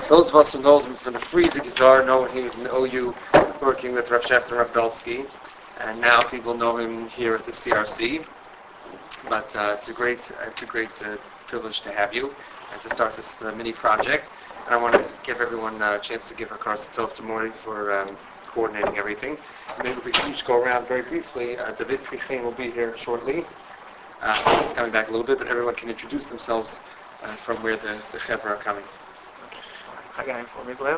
Those of us who know him from the Friedrich guitar know he was in the OU working with Rav Shechter and Rav Belsky, and now people know him here at the CRC. But it's a great privilege to have you and to start this mini project. And I want to give everyone a chance to give a Kars Tov to Mori for coordinating everything. Maybe we can each go around very briefly. David Prichin will be here shortly. So he's coming back a little bit, but everyone can introduce themselves from where the Chevra are coming. Chagai from Israel.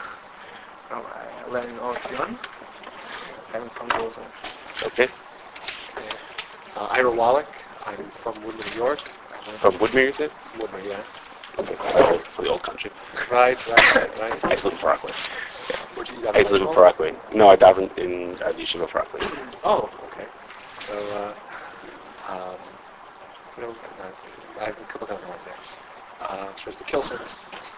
I live in Oregon. I'm from Gaza. Okay. Ira Wallach. I'm from Woodmere, New York. From Woodmere, you said? Woodmere, yeah. Okay. From the old country. Right. I used to live in Far Rockaway. I used to live in Far Rockaway. No, I died in the Yeshiva of Far Rockaway. Oh, okay. So, I have a couple of ones there. There's the Kilsons.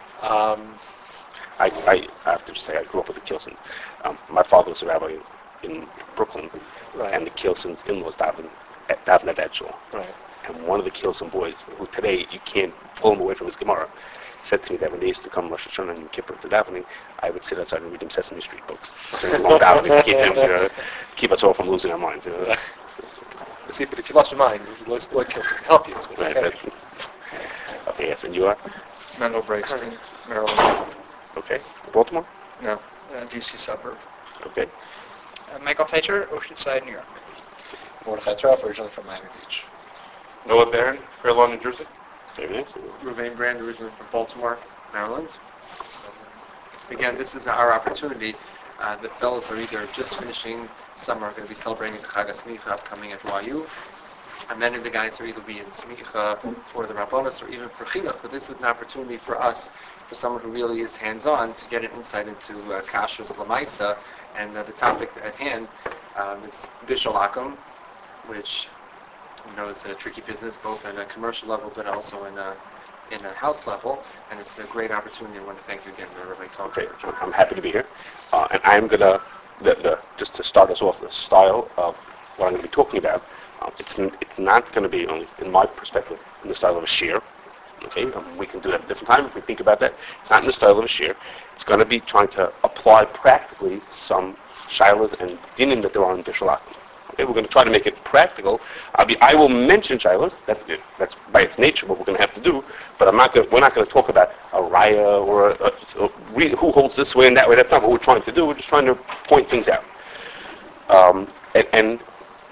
I have to say I grew up with the Kilsons. My father was a rabbi in Brooklyn, right. And the Kilsons in-laws daven at that shul. Right. And one of the Kilson boys, who today you can't pull him away from his Gemara, said to me that when they used to come Rosh Hashanah and Kippur to davening, I would sit outside and read him Sesame Street books. So long davening to keep us all from losing our minds. See, but if you lost your mind, Lloyd Kilson can help you. So it's Right. okay. Okay, yes, and you are? Mendel Breakston, Maryland. Okay. Baltimore? No, D.C. suburb. Okay. Michael Tater, Oceanside, New York. Mordechai Troff, originally from Miami Beach. Noah Barron, Fair Lawn, New Jersey. Very nice. Ruvain Brand, originally from Baltimore, Maryland. So, again, this is our opportunity. The fellows are either just finishing, some are going to be celebrating the Chag HaSmicha upcoming at YU, and many of the guys are either be in Smicha for the Rabbonos or even for Chinuch. But this is an opportunity for us, for someone who really is hands-on, to get an insight into Kashrus Lamaisa, and the topic at hand is Bishul Akum, which is a tricky business, both at a commercial level, but also in a house level, and it's a great opportunity. I want to thank you again, Rabbi Tom. Okay, I'm happy to be here. And I'm going to, just to start us off, the style of what I'm going to be talking about, it's not going to be, at least in my perspective, in the style of a shir. Okay, we can do that at a different time if we think about that. It's not in the style of a shir. It's going to be trying to apply practically some shilas and dinim that there are in Bishul Akum. Okay, we're going to try to make it practical. I will mention shilas. That's by its nature what we're going to have to do. But we're not going to talk about a raya or who holds this way and that way. That's not what we're trying to do. We're just trying to point things out. And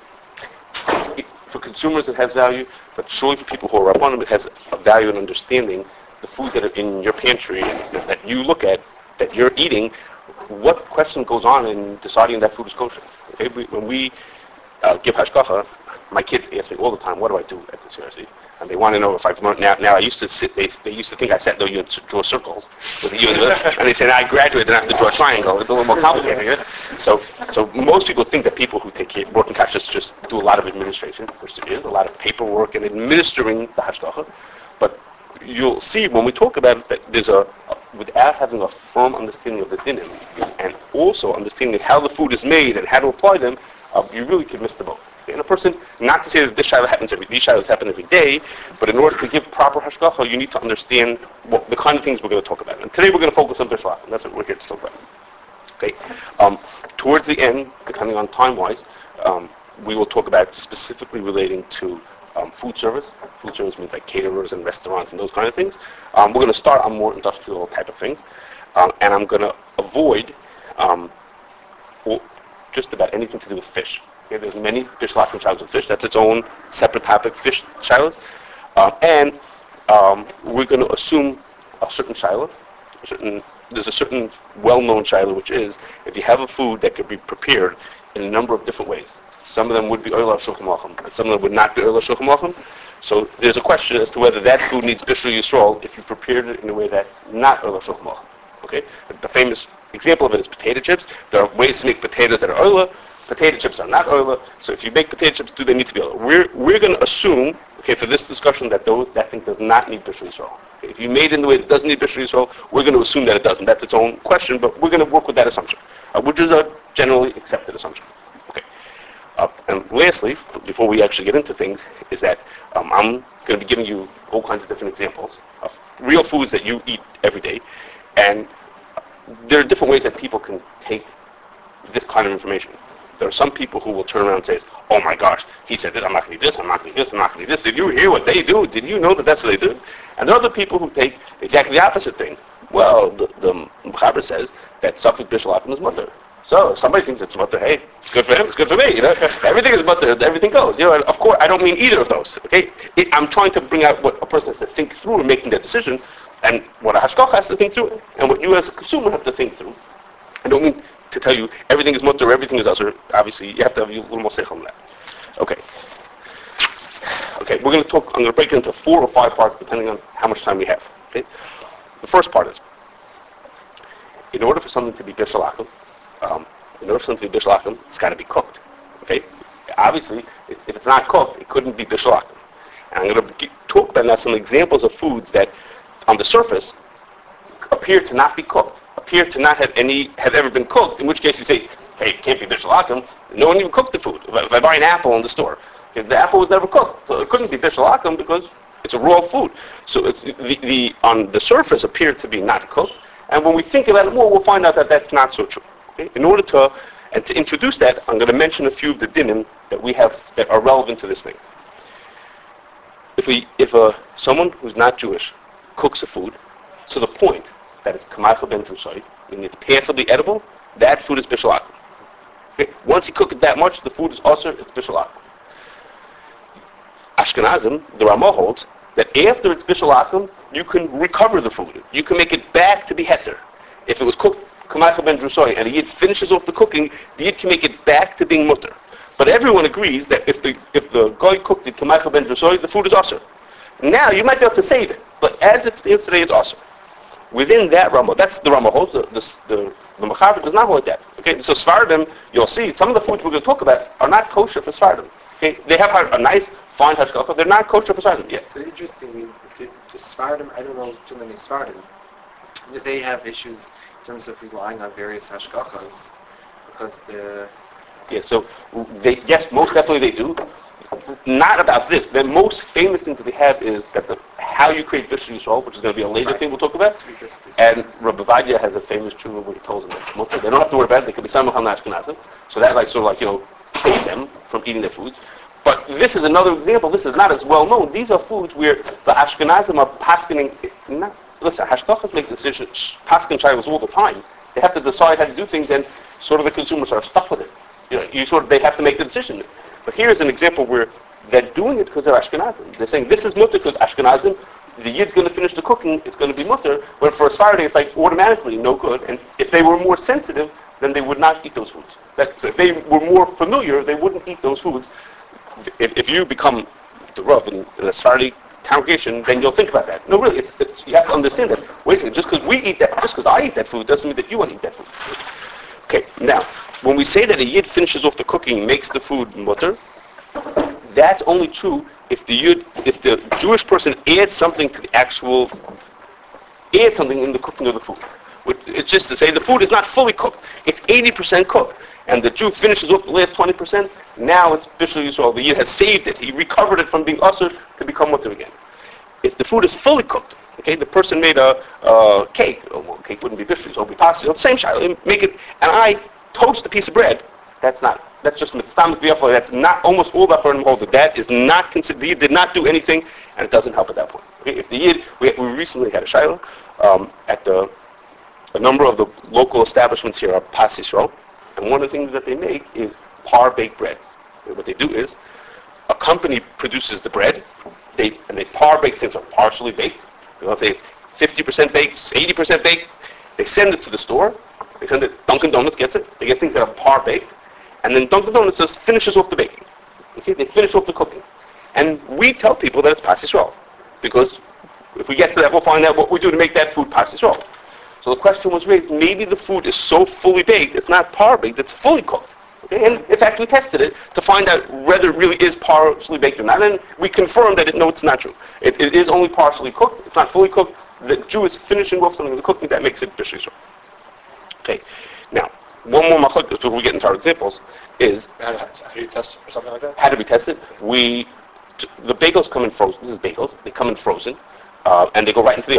for consumers it has value, but surely for people who are up on them it has a value in understanding the foods that are in your pantry that you look at, that you're eating. What question goes on in deciding that food is kosher? Okay, when we give hashgacha, my kids ask me all the time, what do I do at the CRC? And they want to know if I've learned. Now I used to sit, they used to think I sat there and draw circles with the and they said, I graduated and I have to draw a triangle. It's a little more complicated. Yeah? So most people think that people who take working kashrus just do a lot of administration, which there is, a lot of paperwork and administering the hashgacha. But you'll see when we talk about it that there's without having a firm understanding of the dinim and also understanding how the food is made and how to apply them, you really could miss the boat. And a person, not to say that these shilas happen every day, but in order to give proper hashgacha, you need to understand the kind of things we're going to talk about. And today we're going to focus on Bishul Akum. That's what we're here to talk about. Okay. Towards the end, depending on time-wise, we will talk about specifically relating to food service. Food service means like caterers and restaurants and those kind of things. We're going to start on more industrial type of things, and I'm going to avoid just about anything to do with fish. Okay, there's many Bishul Akum shilas with fish. That's its own separate topic, fish shilas. And we're going to assume a certain shilah. There's a certain well-known shilah, which is if you have a food that could be prepared in a number of different ways. Some of them would be oila shulchan aruch, and some of them would not be oila shulchan aruch. So there's a question as to whether that food needs bishul yisrael if you prepared it in a way that's not oila shulchan aruch. Okay, the famous example of it is potato chips. There are ways to make potatoes that are oila. Potato chips are not oila. So if you make potato chips, do they need to be oila? We're going to assume, okay, for this discussion that thing does not need bishul yisrael. Okay, if you made it in the way that doesn't need bishul yisrael, we're going to assume that it doesn't. That's its own question, but we're going to work with that assumption, which is a generally accepted assumption. Okay. And lastly, before we actually get into things, is that I'm going to be giving you all kinds of different examples of real foods that you eat every day, And there are different ways that people can take this kind of information. There are some people who will turn around and say, oh my gosh, he said that I'm not going to do this, I'm not going to do this, I'm not going to do this. Did you hear what they do? Did you know that that's what they do? And there are other people who take exactly the opposite thing. Well, the Mechaber says that Safik Bishalakim is mutter. So if somebody thinks it's mutter, hey, it's good for him, it's good for me. You know? Everything is mutter, everything goes. You know, and of course, I don't mean either of those. Okay, I'm trying to bring out what a person has to think through in making that decision, and what a hashgacha has to think through, and what you as a consumer have to think through. I don't mean to tell you everything is mutter, everything is usher. Obviously, you have to have a little more seichel on that. Okay. Okay, we're going to talk. I'm going to break it into 4 or 5 parts, depending on how much time we have. Okay. The first part is, in order for something to be bishalakim, it's got to be cooked. Okay. Obviously, if it's not cooked, it couldn't be bishalakim. And I'm going to talk about now some examples of foods that, on the surface, appear to not be cooked, appear to not have ever been cooked. In which case, you say, hey, it can't be bishalakim. No one even cooked the food. If I buy an apple in the store, the apple was never cooked, so it couldn't be bishalakim because it's a raw food. So it's the on the surface appear to be not cooked, and when we think about it more, we'll find out that that's not so true. Okay? In order to introduce that, I'm going to mention a few of the dinim that we have that are relevant to this thing. If someone who's not Jewish cooks a food to the point that it's kamaycha ben drusai, meaning it's passably edible, that food is bishalakim. Okay? Once you cook it that much, the food is also it's bishalakim. Ashkenazim, the Ramah holds that after it's bishalakim, you can recover the food. You can make it back to be heter. If it was cooked kamaycha ben drusai and a yid finishes off the cooking, the yid can make it back to being mutter. But everyone agrees that if the guy cooked it kamaycha ben drusai, the food is asur. Now you might be able to save it, but as it stands today, it's asur. Within that Ramah, that's the Ramah holds. The Mechaber does not hold that. Okay, so Sfardim, you'll see some of the foods we're going to talk about are not kosher for Sfardim. Okay, they have a nice fine hashgacha. They're not kosher for Sfardim yet. So interestingly, the Sfardim, I don't know too many Sfardim, that they have issues in terms of relying on various hashgachas because so most definitely they do. Not about this. The most famous thing that they have is that how you create Bishul Yisrael, which is going to be a later thing we'll talk about. And Rabbi Vadia has a famous tshuva where he tells them that they don't have to worry about it. They can be Samachal Ashkenazim. So that save them from eating their foods. But this is another example. This is not as well known. These are foods where the Ashkenazim are paskening. Listen, Hashgachas make decisions, pasken shaylos all the time. They have to decide how to do things, and sort of the consumers are stuck with it. They have to make the decision. But here's an example where they're doing it because they're Ashkenazim. They're saying this is mutter because Ashkenazim, the yid's going to finish the cooking, it's going to be mutter. When for a Sephardi, it's like automatically no good. And if they were more sensitive, then they would not eat those foods. So if they were more familiar, they wouldn't eat those foods. If you become the Rav in a Sephardi congregation, then you'll think about that. No, really, you have to understand that. Wait a minute, just because I eat that food doesn't mean that you want to eat that food. Okay, now, when we say that a yid finishes off the cooking, makes the food mutter, that's only true if the Jewish person adds something in the cooking of the food. It's just to say the food is not fully cooked. It's 80% cooked. And the Jew finishes off the last 20%, now it's Bishul Yisrael. The Yid has saved it. He recovered it from being usher to become mutter again. If the food is fully cooked, okay, the person made a cake. Cake wouldn't be Bishul Yisrael, it would be pasta. Same shayla. Make it, and I toast a piece of bread. That's just mitzvah v'yafal. That's not almost all the Acharonim hold. That is not considered. The Yid did not do anything, and it doesn't help at that point. Okay? If the Yid, we recently had a shayla at a number of the local establishments here are Pas Yisrael. And one of the things that they make is par-baked bread. What they do is, a company produces the bread, and they par-bake things are partially baked. They'll say it's 50% baked, 80% baked. They send it to the store. They send it, Dunkin' Donuts gets it. They get things that are par-baked. And then Dunkin' Donuts just finishes off the baking. Okay, they finish off the cooking. And we tell people that it's Pas Yisrael. Because if we get to that, we'll find out what we do to make that food Pas Yisrael. So the question was raised, maybe the food is so fully baked, it's not par-baked, it's fully cooked. Okay? And in fact, we tested it to find out whether it really is partially baked or not. And we confirmed that it's not true. It is only partially cooked. It's not fully cooked. The Jew is finishing off something with the cooking that makes it Bishul Yisrael. Okay. Now, one more machlok before we get into our examples is How do you test it or something like that? how do we test it? The bagels come in frozen. This is bagels. They come in frozen, and they go right into the oven.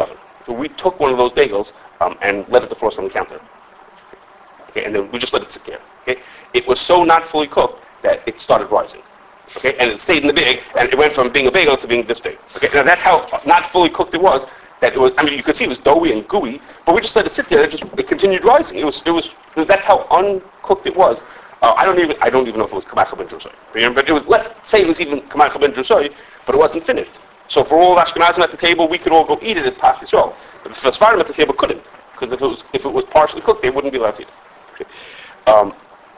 So we took one of those bagels and let it defrost on the counter. Okay, and then we just let it sit there. Okay, it was so not fully cooked that it started rising. Okay, and it stayed in the bag, and it went from being a bagel to being this big. Okay, now that's how not fully cooked it was. That it was. I mean, you could see it was doughy and gooey, but we just let it sit there. It continued rising. It was. That's how uncooked it was. I don't even know if it was kamach ben drusoi. But it was. Let's say it was even kamach ben drusoi, but it wasn't finished. So for all Ashkenazim at the table, we could all go eat it at Pas Yisrael. But the Sfardim at the table couldn't, because if it was partially cooked, they wouldn't be allowed to eat it. Okay.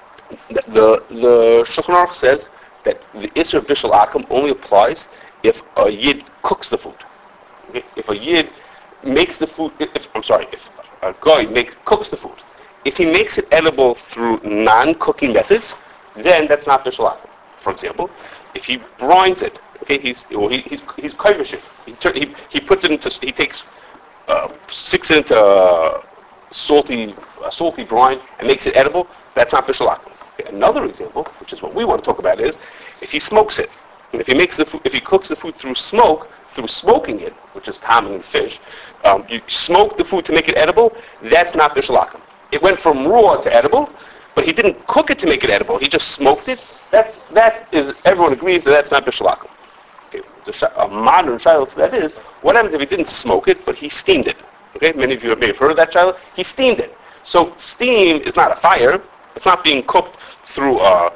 The Shulchan Aruch says that the Isser Bishul Akum only applies if a Yid cooks the food. Okay? If a Yid makes the food, if a guy cooks the food, if he makes it edible through non-cooking methods, then that's not Bishul Akum. For example, if he brines it, okay, he's kovish it. He puts it into, he takes, sticks it into a salty brine and makes it edible. That's not Bishul Akum. Okay, another example, which is what we want to talk about, is if he smokes it. And if he cooks the food through smoking it, which is common in fish, you smoke the food to make it edible. That's not Bishul Akum. It went from raw to edible, but he didn't cook it to make it edible. He just smoked it. Everyone agrees that's not Bishul Akum. Okay, a modern shiloh to that is, what happens if he didn't smoke it, but he steamed it? Okay, many of you may have heard of that shiloh. He steamed it. So steam is not a fire. It's not being cooked through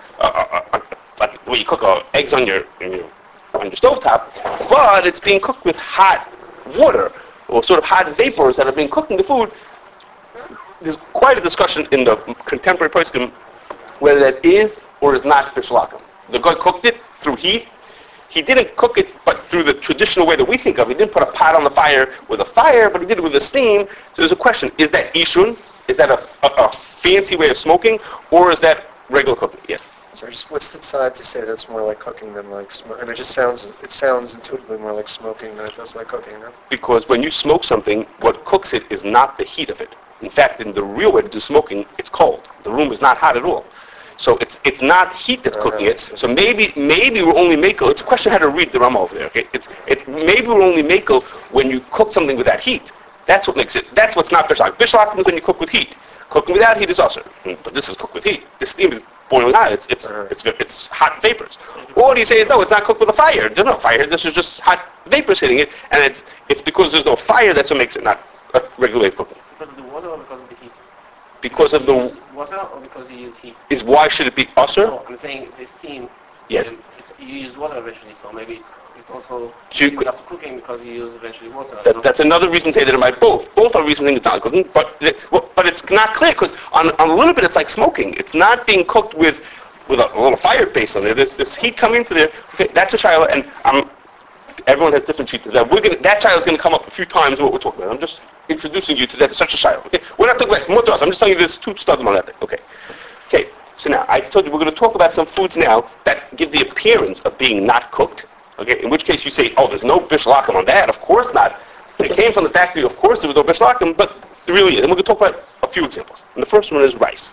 like the way you cook eggs on your stovetop, but it's being cooked with hot water or sort of hot vapors that are being cooked in the food. There's quite a discussion in the contemporary poskim whether that is or is not Bishul Akum. The guy cooked it through heat. He didn't cook it, but through the traditional way that we think of. He didn't put a pot on the fire with a fire, but he did it with a steam. So there's a question: is that ishun? Is that a fancy way of smoking, or is that regular cooking? Yes. So just what's the side to say that's more like cooking than like smoking? I mean, it sounds intuitively more like smoking than it does like cooking, no? Because when you smoke something, what cooks it is not the heat of it. In fact, in the real way to do smoking, it's cold. The room is not hot at all. So it's not heat that's cooking it. So maybe we're only makel. It's a question how to read the Rama over there. Okay, maybe we're only makel when you cook something with that heat. That's what makes it. That's what's not bishul akum. Bishul akum is when you cook with heat. Cooking without heat is also. But this is cooked with heat. The steam is boiling hot. It's hot vapors. Or do you say no? It's not cooked with a fire. There's no fire. This is just hot vapors hitting it, and it's because there's no fire that's what makes it not a regular way of cooking. Because of the water or because of the heat? Because of the water or because you use heat? Is why should it be usher? No, I'm saying the steam. Yes. You use water eventually, so maybe it's also So you similar to cooking because you use eventually water. That's another reason to say that it might both. Both are reasons it's not cooking, but it's not clear because on a little bit it's like smoking. It's not being cooked with a little fire base on there. There's this heat coming into there. Okay, that's a shiloh, and everyone has different sheets. That shiloh is going to come up a few times. What we're talking about. I'm just introducing you to that. Such a shiloh. Okay, we're not talking about mutras. I'm just telling you there's two studim on that thing. Okay. So now I told you we're going to talk about some foods now that give the appearance of being not cooked. Okay, in which case you say, oh, there's no bishul akum on that. Of course not. It came from the factory. Of course there was no bishul akum, but there really is. And we're going to talk about a few examples. And the first one is rice.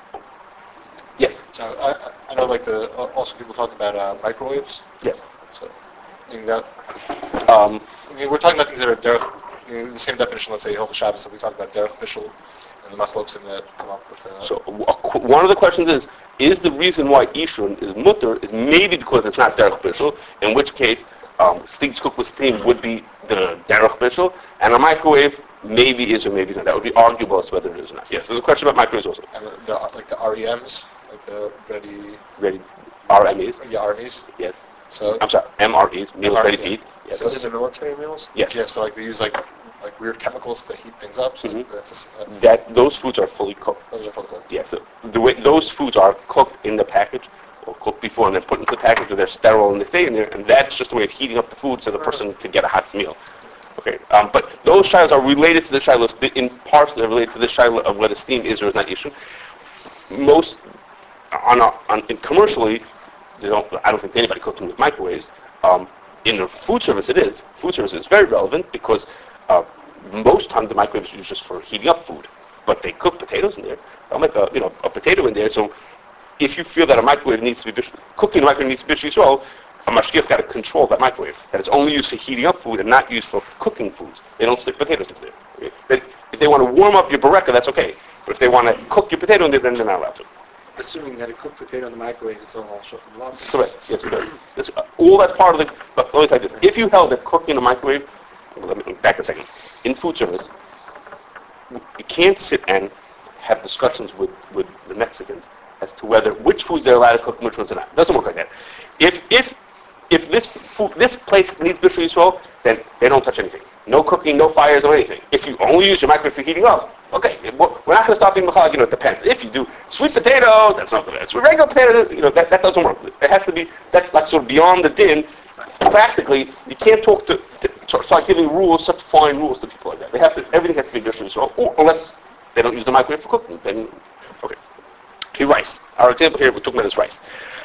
Yes. So I know also people talk about microwaves. Yes. So I mean, we're talking about things that are derech, the same definition. Let's say Hilchos Shabbos. So we talk about derech bishul and the machlokes and that come up with. So one of the questions is the reason why ishun is mutter is maybe because it's not derech bishul, in which case things cooked with steam would be the derech bishul, and a microwave maybe is or maybe not. That would be arguable as whether it is or not. Yes, there's a question about microwaves also. And the REMs, like the ready RMEs. Yeah, RMEs. Yes. So I'm sorry, MREs, meals ready to eat. Yes. So is it the military meals? Yes. Yeah. So like they use like weird chemicals to heat things up. So Those foods are fully cooked. Those are fully cooked. Yes. So the way those foods are cooked in the package, or cooked before and then put into the package, or they're sterile and they stay in there, and that's just a way of heating up the food so the person could get a hot meal. Okay. But those shilohs are related to the shilohs, in parts they're related to the shiloh of whether steam is or is not ishun. Most commercially, I don't think anybody cooks them with microwaves. In the food service, it is. Food service is very relevant because most times the microwave is used just for heating up food. But they cook potatoes in there. They'll make a potato in there. So if you feel that a microwave needs to be cooking, a microwave needs to be bishul yisrael, a mashgiach's got to control that microwave. That it's only used for heating up food and not used for cooking foods. They don't stick potatoes into there. That if they want to warm up your bareka, that's okay. But if they want to cook your potato, then they're not allowed to. Assuming that a cooked potato in the microwave is all shulchan aruch. Correct. Yes, correct. All that's part of the. But let me say this: if you held that cooking in a microwave, let me back a second. In food service, you can't sit and have discussions with the Mexicans as to whether which foods they're allowed to cook and which ones are not. It doesn't work like that. If this place needs Bishul Yisrael, then they don't touch anything. No cooking, no fires, or anything. If you only use your microwave for heating up, okay, we're not going to stop being machal. It depends. If you do sweet potatoes, that's not good. Sweet regular potatoes, that doesn't work. It has to be, that's like sort of beyond the din. Practically, you can't talk to start giving rules, such fine rules to people like that. Everything has to be Bishul Yisrael, or unless they don't use the microwave for cooking. Then, okay. Okay, rice. Our example here we're talking about is rice.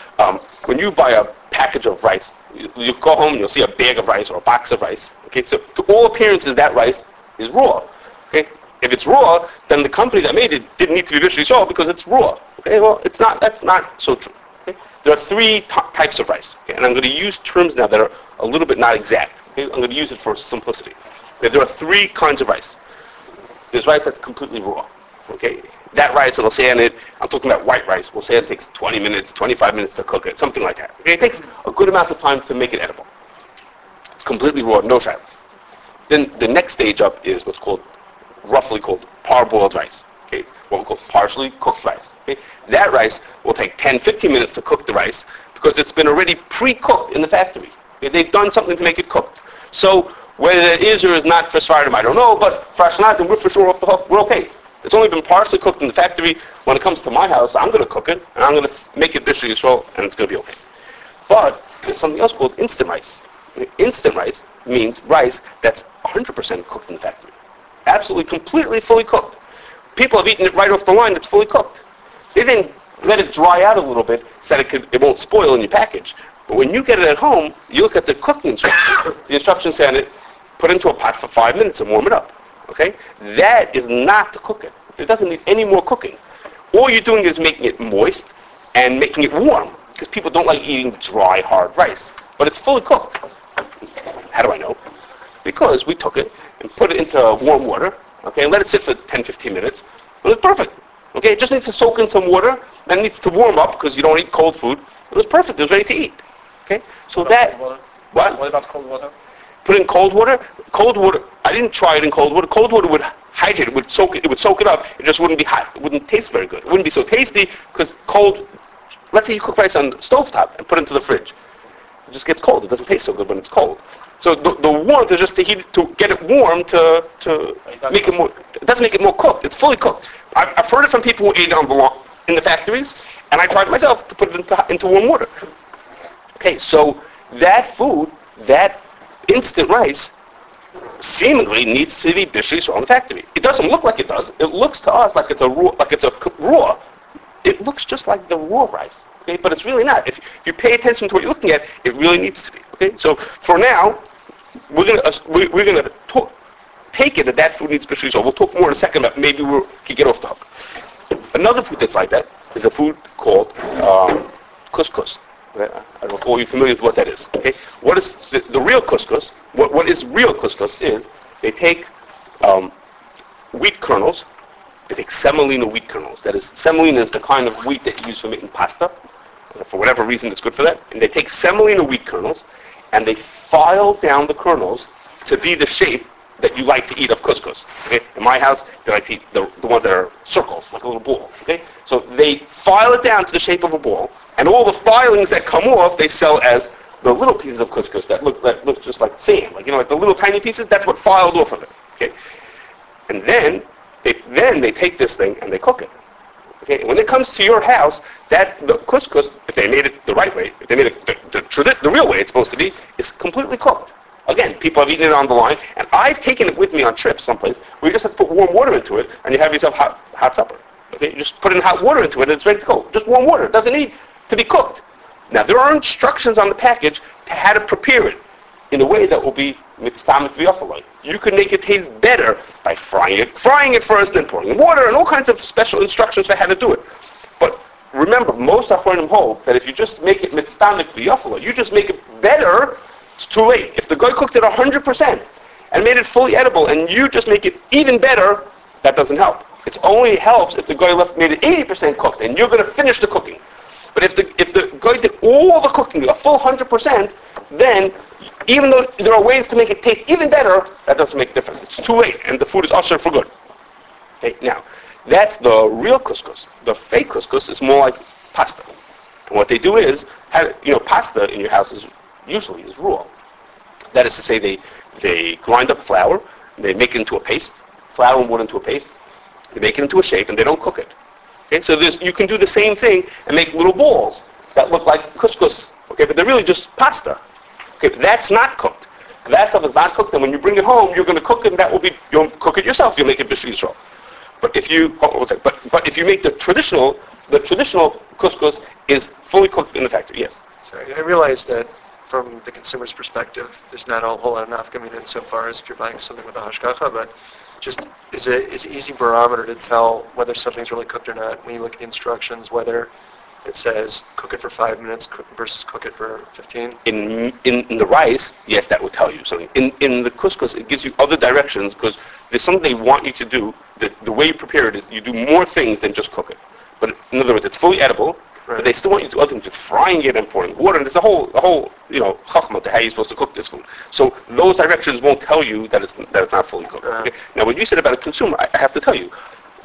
When you buy a package of rice, you go home and you'll see a bag of rice or a box of rice. Okay, so to all appearances, that rice is raw. Okay, if it's raw, then the company that made it didn't need to be visually sold because it's raw. Okay, well, it's not. That's not so true. Okay? There are three types of rice, okay? And I'm going to use terms now that are a little bit not exact. Okay, I'm going to use it for simplicity. Okay? There are three kinds of rice. There's rice that's completely raw. Okay, that rice, and I'll say on it, I'm talking about white rice. We'll say it takes 20 minutes, 25 minutes to cook it, something like that. Okay, it takes a good amount of time to make it edible. It's completely raw, no shilas. Then the next stage up is what's roughly called parboiled rice. Okay, what we call partially cooked rice. Okay, that rice will take 10, 15 minutes to cook the rice because it's been already pre-cooked in the factory. Okay, they've done something to make it cooked. So whether it is or is not for Sfardim, I don't know, but for Ashkenazim, we're for sure off the hook. We're okay. It's only been partially cooked in the factory. When it comes to my house, I'm going to cook it, and I'm going to make it Bishul Yisrael, and it's going to be okay. But there's something else called instant rice. Instant rice means rice that's 100% cooked in the factory. Absolutely, completely, fully cooked. People have eaten it right off the line that's fully cooked. They then let it dry out a little bit so that it won't spoil in your package. But when you get it at home, you look at the cooking instructions. The instructions say on it, put into a pot for 5 minutes and warm it up. Okay? That is not to cook it. It doesn't need any more cooking. All you're doing is making it moist and making it warm because people don't like eating dry, hard rice. But it's fully cooked. How do I know? Because we took it and put it into warm water, okay, and let it sit for 10, 15 minutes. It was perfect. Okay? It just needs to soak in some water, then it needs to warm up because you don't eat cold food. It was perfect. It was ready to eat. Okay? So that... What? What about cold water? Put in cold water. Cold water, I didn't try it in cold water. Cold water would hydrate it, would soak it up. It just wouldn't be hot. It wouldn't taste very good. It wouldn't be so tasty because cold, let's say you cook rice on the stovetop and put it into the fridge. It just gets cold. It doesn't taste so good when it's cold. So the warmth is just to heat it, to get it warm to make it more, it doesn't make it more cooked. It's fully cooked. I've heard it from people who ate it in the factories, and I tried myself to put it into warm water. Okay, so that food, that instant rice, seemingly needs to be Bishul Yisrael in the factory. It doesn't look like it does. It looks to us like it's a raw. It looks just like the raw rice. Okay, but it's really not. If you pay attention to what you're looking at, it really needs to be. Okay, so for now, we're gonna take it that food needs Bishul Yisrael. We'll talk more in a second about maybe we can get off the hook. Another food that's like that is a food called couscous. I don't know if all you familiar with what that is. Okay, what is the real couscous? What is real couscous is they take wheat kernels. They take semolina wheat kernels. That is, semolina is the kind of wheat that you use for making pasta. For whatever reason, it's good for that. And they take semolina wheat kernels and they file down the kernels to be the shape that you like to eat of couscous. Okay? In my house, they like to eat the ones that are circles, like a little ball. Okay? So they file it down to the shape of a ball, and all the filings that come off, they sell as the little pieces of couscous that look just like sand, like the little tiny pieces. That's what filed off of it. Okay? And then they take this thing and they cook it. Okay? And when it comes to your house, the couscous, if they made it the right way, if they made it the real way it's supposed to be, is completely cooked. Again, people have eaten it on the line, and I've taken it with me on trips someplace where you just have to put warm water into it, and you have yourself hot supper. Okay, you just put in hot water into it, and it's ready to go. Just warm water. It doesn't need to be cooked. Now, there are instructions on the package to how to prepare it in a way that will be mitzvah v'yafaloi. You can make it taste better by frying it first, then pouring in water, and all kinds of special instructions for how to do it. But remember, most Achronim hold that if you just make it mitzvah v'yafaloi, you just make it better. It's too late. If the guy cooked it 100%, and made it fully edible, and you just make it even better, that doesn't help. It only helps if the guy made it 80% cooked, and you're going to finish the cooking. But if the guy did all the cooking, a full 100%, then even though there are ways to make it taste even better, that doesn't make a difference. It's too late, and the food is usher for good. Okay, now, that's the real couscous. The fake couscous is more like pasta. And what they do is, pasta in your house is usually raw. That is to say, they grind up flour, they make it into a paste, flour and water into a paste, they make it into a shape, and they don't cook it. Okay, so you can do the same thing and make little balls that look like couscous. Okay, but they're really just pasta. Okay, that's not cooked. That stuff is not cooked, and when you bring it home, you're going to cook it, and you'll cook it yourself. You'll make it b'shul yisrael. But if you but if you make the traditional couscous is fully cooked in the factory. Yes. Sorry, I realize that from the consumer's perspective, there's not a whole lot of nafka mina insofar as if you're buying something with a hashgacha, but just is an easy barometer to tell whether something's really cooked or not when you look at the instructions, whether it says cook it for 5 minutes versus cook it for 15? In the rice, yes, that will tell you something. In the couscous, it gives you other directions because there's something they want you to do. The way you prepare it is you do more things than just cook it. But in other words, it's fully edible, Right. but they still want you to do other things with frying it and pouring water. And there's a whole chachma to how you're supposed to cook this food. So those directions won't tell you that it's not fully cooked. Okay? Now, what you said about a consumer, I have to tell you,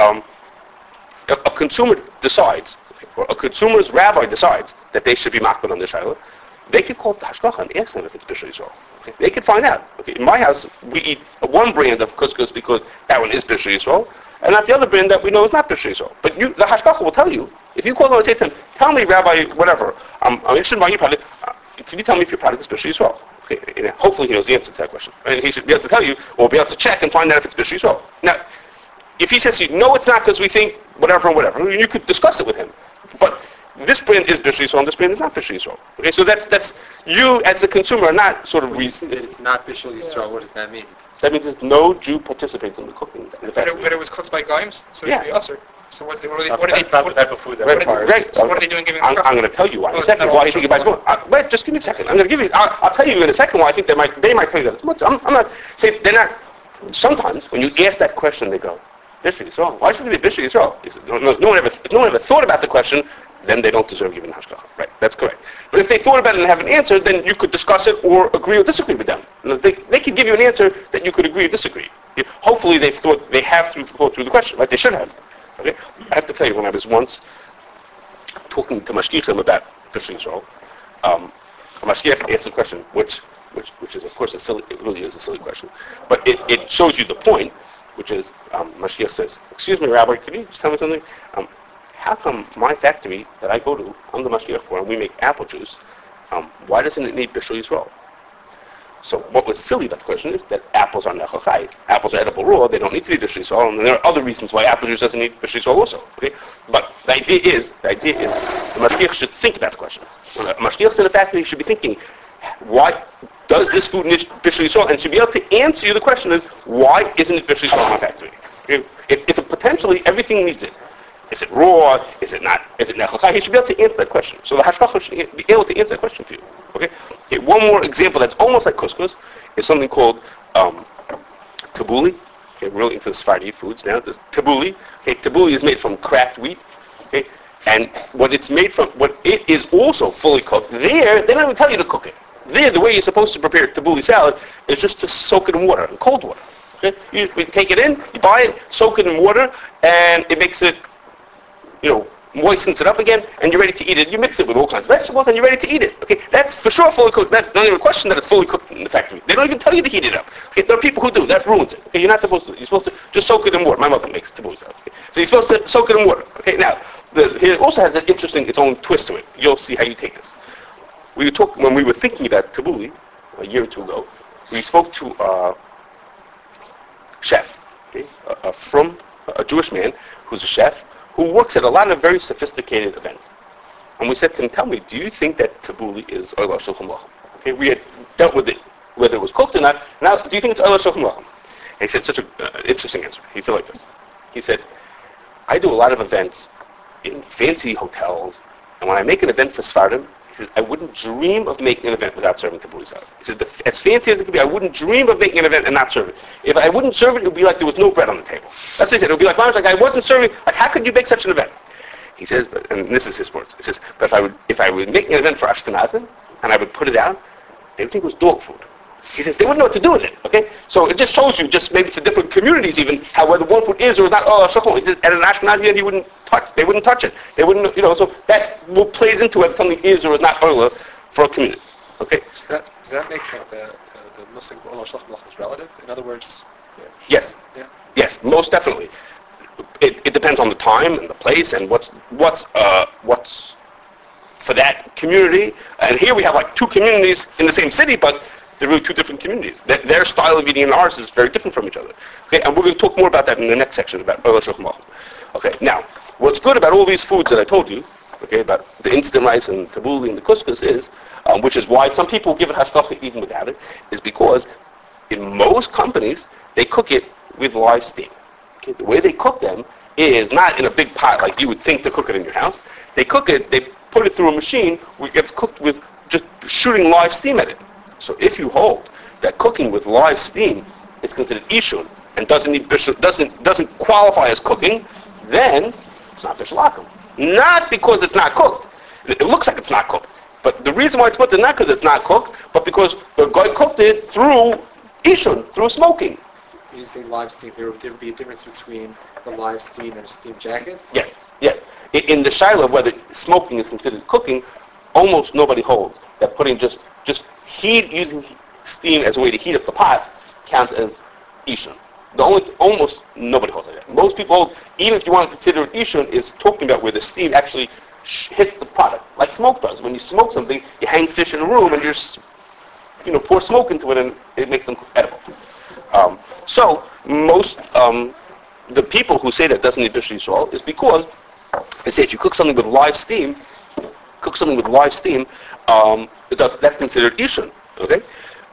a consumer decides, or a consumer's rabbi decides that they should be makbid on the shayla, they could call up the hashgacha and ask them if it's b'shul yisrael. Okay? They could find out. Okay? In my house, we eat one brand of couscous because that one is b'shul yisrael, and not the other brand that we know is not b'shul yisrael. But the hashgacha will tell you. If you call them and say to them, tell me, Rabbi, whatever, I'm interested in buying your product, can you tell me if your product is b'shul yisrael? Okay? And hopefully he knows the answer to that question. And he should be able to tell you, or be able to check and find out if it's b'shul yisrael. Now, if he says to you, no, it's not because we think whatever and whatever, you could discuss it with him. But this brand is b'shul yisrael and this brand is not b'shul yisrael. Okay, so that's you as the consumer are not sort of When you say that it's not b'shul yisrael, what does that mean? That means that no Jew participates in the cooking. But it was cooked by Goyim, so Yeah. it should be usher. So what are they Not the type of food that Right, requires. right. So what are they doing giving I'm hashgacha? going to tell you why in Oh, a it's second. not Why all I think you guys b'shul. go. Wait, just give me a second. I'm going to give you. I'll tell you in a second why I think they might tell you that. It's much. I'm not saying they're not. Sometimes when you ask that question, they go, b'shul yisrael. Why should it be b'shul yisrael? If no one ever thought about the question, then they don't deserve giving hashgacha. Right, that's correct. But if they thought about it and have an answer, then you could discuss it or agree or disagree with them. They could give you an answer that you could agree or disagree. Hopefully they have thought through the question, right? They should have. Okay? I have to tell you, when I was once talking to mashgichim about b'shul yisrael, a mashgiach asked a question, which is of course it really is a silly question, but it shows you the point, which is mashgiach says, "Excuse me, Rabbi, could you just tell me something? How come my factory that I go to, I'm the mashgiach for, and we make apple juice, why doesn't it need b'shul yisrael?" So what was silly about the question is that apples are nechachai. Apples are edible raw, they don't need to be b'shul yisrael, and there are other reasons why apple juice doesn't need b'shul yisrael also. Okay? But the idea is the mashgiach should think about the question. When a mashgiach in a factory should be thinking, why does this food need b'shul yisrael? And should be able to answer you the question is, why isn't it b'shul yisrael in my factory? Okay? It's potentially everything needs it. Is it raw? Is it not? Is it nechachai? He should be able to answer that question. So the hashgacha should be able to answer that question for you. Okay? One more example that's almost like couscous is something called tabbouleh. Okay, we're really into the Sephardi foods now. There's tabbouleh. Okay, tabbouleh is made from cracked wheat. Okay, and what it is also fully cooked. There, they don't even tell you to cook it. There, the way you're supposed to prepare tabbouleh salad is just to soak it in water, in cold water. Okay, you take it in, you buy it, soak it in water, and it makes it, moistens it up again, and you're ready to eat it. You mix it with all kinds of vegetables, and you're ready to eat it. Okay, that's for sure fully cooked. That's not even a question that it's fully cooked in the factory. They don't even tell you to heat it up. Okay, there are people who do. That ruins it. Okay, you're not supposed to. You're supposed to just soak it in water. My mother makes tabbouleh salad. Okay? So you're supposed to soak it in water. Okay, now it also has its own twist to it. You'll see how you take this. When we were thinking about tabbouleh a year or two ago. We spoke to a chef, okay, a Jewish man who's a chef, who works at a lot of very sophisticated events. And we said to him, tell me, do you think that tabbouleh is oila shulchan lachem? Okay, we had dealt with it, whether it was cooked or not. Now, do you think it's oila shulchan lachem? And he said such an interesting answer. He said like this. He said, I do a lot of events in fancy hotels, and when I make an event for Sephardim, He says, I wouldn't dream of making an event without serving tabbouleh salad. He said, as fancy as it could be, I wouldn't dream of making an event and not serve it. If I wouldn't serve it, it would be like there was no bread on the table. That's what he said. It would be like I wasn't serving, like how could you make such an event? He says, and this is his words, he says, but if I would make an event for Ashkenazim, and I would put it out, they would think it was dog food. He says, they wouldn't know what to do with it, okay? So it just shows you, just maybe for different communities even, how whether one food is or is not, he says, at an Ashkenazi, they wouldn't touch it. They wouldn't, so that plays into whether something is or is not oila for a community, okay? Does that make the Muslim Ola Shalach Malachos relative? In other words, Yes. Yeah. Yes, most definitely. It depends on the time and the place and what's for that community. And here we have like two communities in the same city, but they're really two different communities. Their style of eating and ours is very different from each other. Okay, and we're going to talk more about that in the next section about Ola Shalach Malachos. Okay, now what's good about all these foods that I told you, okay, about the instant rice and tabbouleh and the couscous is, which is why some people give it hashgacha even without it, is because in most companies they cook it with live steam. Okay, the way they cook them is not in a big pot like you would think to cook it in your house. They cook it, they put it through a machine where it gets cooked with just shooting live steam at it. So if you hold that cooking with live steam is considered ishun and doesn't qualify as cooking, then it's not bishul akum. Not because it's not cooked. It looks like it's not cooked. But the reason why it's put is not because it's not cooked, but because the guy cooked it through ishun, through smoking. You say live steam, there would be a difference between the live steam and a steam jacket? Yes. In the shiloh of whether smoking is considered cooking, almost nobody holds that putting just using steam as a way to heat up the pot counts as ishun. Almost nobody holds like that. Most people hold, even if you want to consider it ishun, is talking about where the steam actually hits the product, like smoke does. When you smoke something, you hang fish in a room and you pour smoke into it and it makes them edible. So most the people who say that doesn't need bishul yisrael is because they say if you cook something with live steam, that's considered ishun. Okay,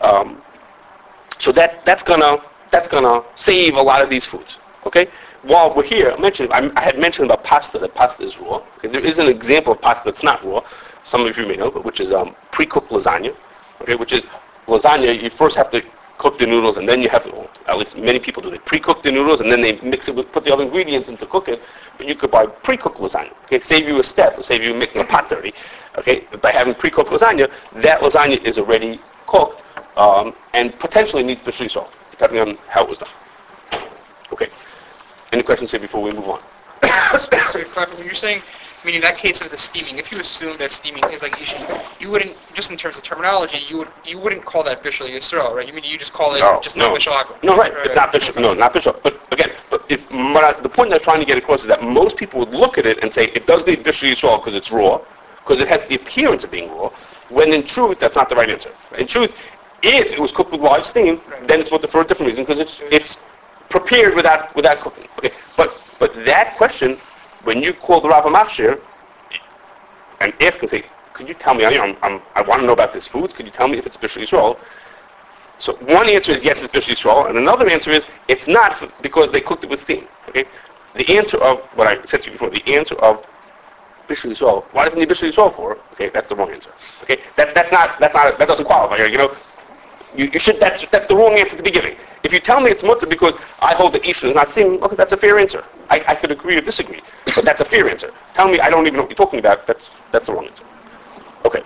so that's gonna save a lot of these foods. Okay, while we're here, I had mentioned about pasta. That pasta is raw. Okay, there is an example of pasta that's not raw. Some of you may know, but which is pre-cooked lasagna. Okay, which is lasagna. You first have to cook the noodles, and then you have to, well, at least many people do, they pre-cook the noodles, and then they mix it with, put the other ingredients in to cook it. But you could buy pre-cooked lasagna. Okay, save you a step, save you making a pot dirty. Okay, by having pre-cooked lasagna, that lasagna is already cooked, and potentially needs bishul yisrael, depending on how it was done. Okay, any questions here before we move on? So when you're saying, meaning that case of the steaming, if you assume that steaming is like ishun, you wouldn't, just in terms of terminology, you wouldn't call that bishul yisrael, right? You just call it not bishul akum. No, right. It's not bishul. No, not bishul. But again, the point I'm trying to get across is that most people would look at it and say it does need bishul yisrael because it's raw, because it has the appearance of being raw. When in truth, that's not the right answer. In truth, if it was cooked with live steam, then it's for a different reason because it's prepared without cooking. Okay, but that question, when you call the Rav Machshir and ask and say, could you tell me, I want to know about this food, could you tell me if it's bishul yisrael? So one answer is yes, it's bishul yisrael, and another answer is it's not because they cooked it with steam. Okay, the answer of what I said to you before, the answer of bishul yisrael, why doesn't he bishul yisrael for? Okay, that's the wrong answer. Okay, that doesn't qualify. You should. That's the wrong answer to be giving. If you tell me it's mutter because I hold that ishun is not steam, okay, that's a fair answer. I could agree or disagree, but that's a fair answer. Tell me I don't even know what you're talking about. That's the wrong answer. Okay.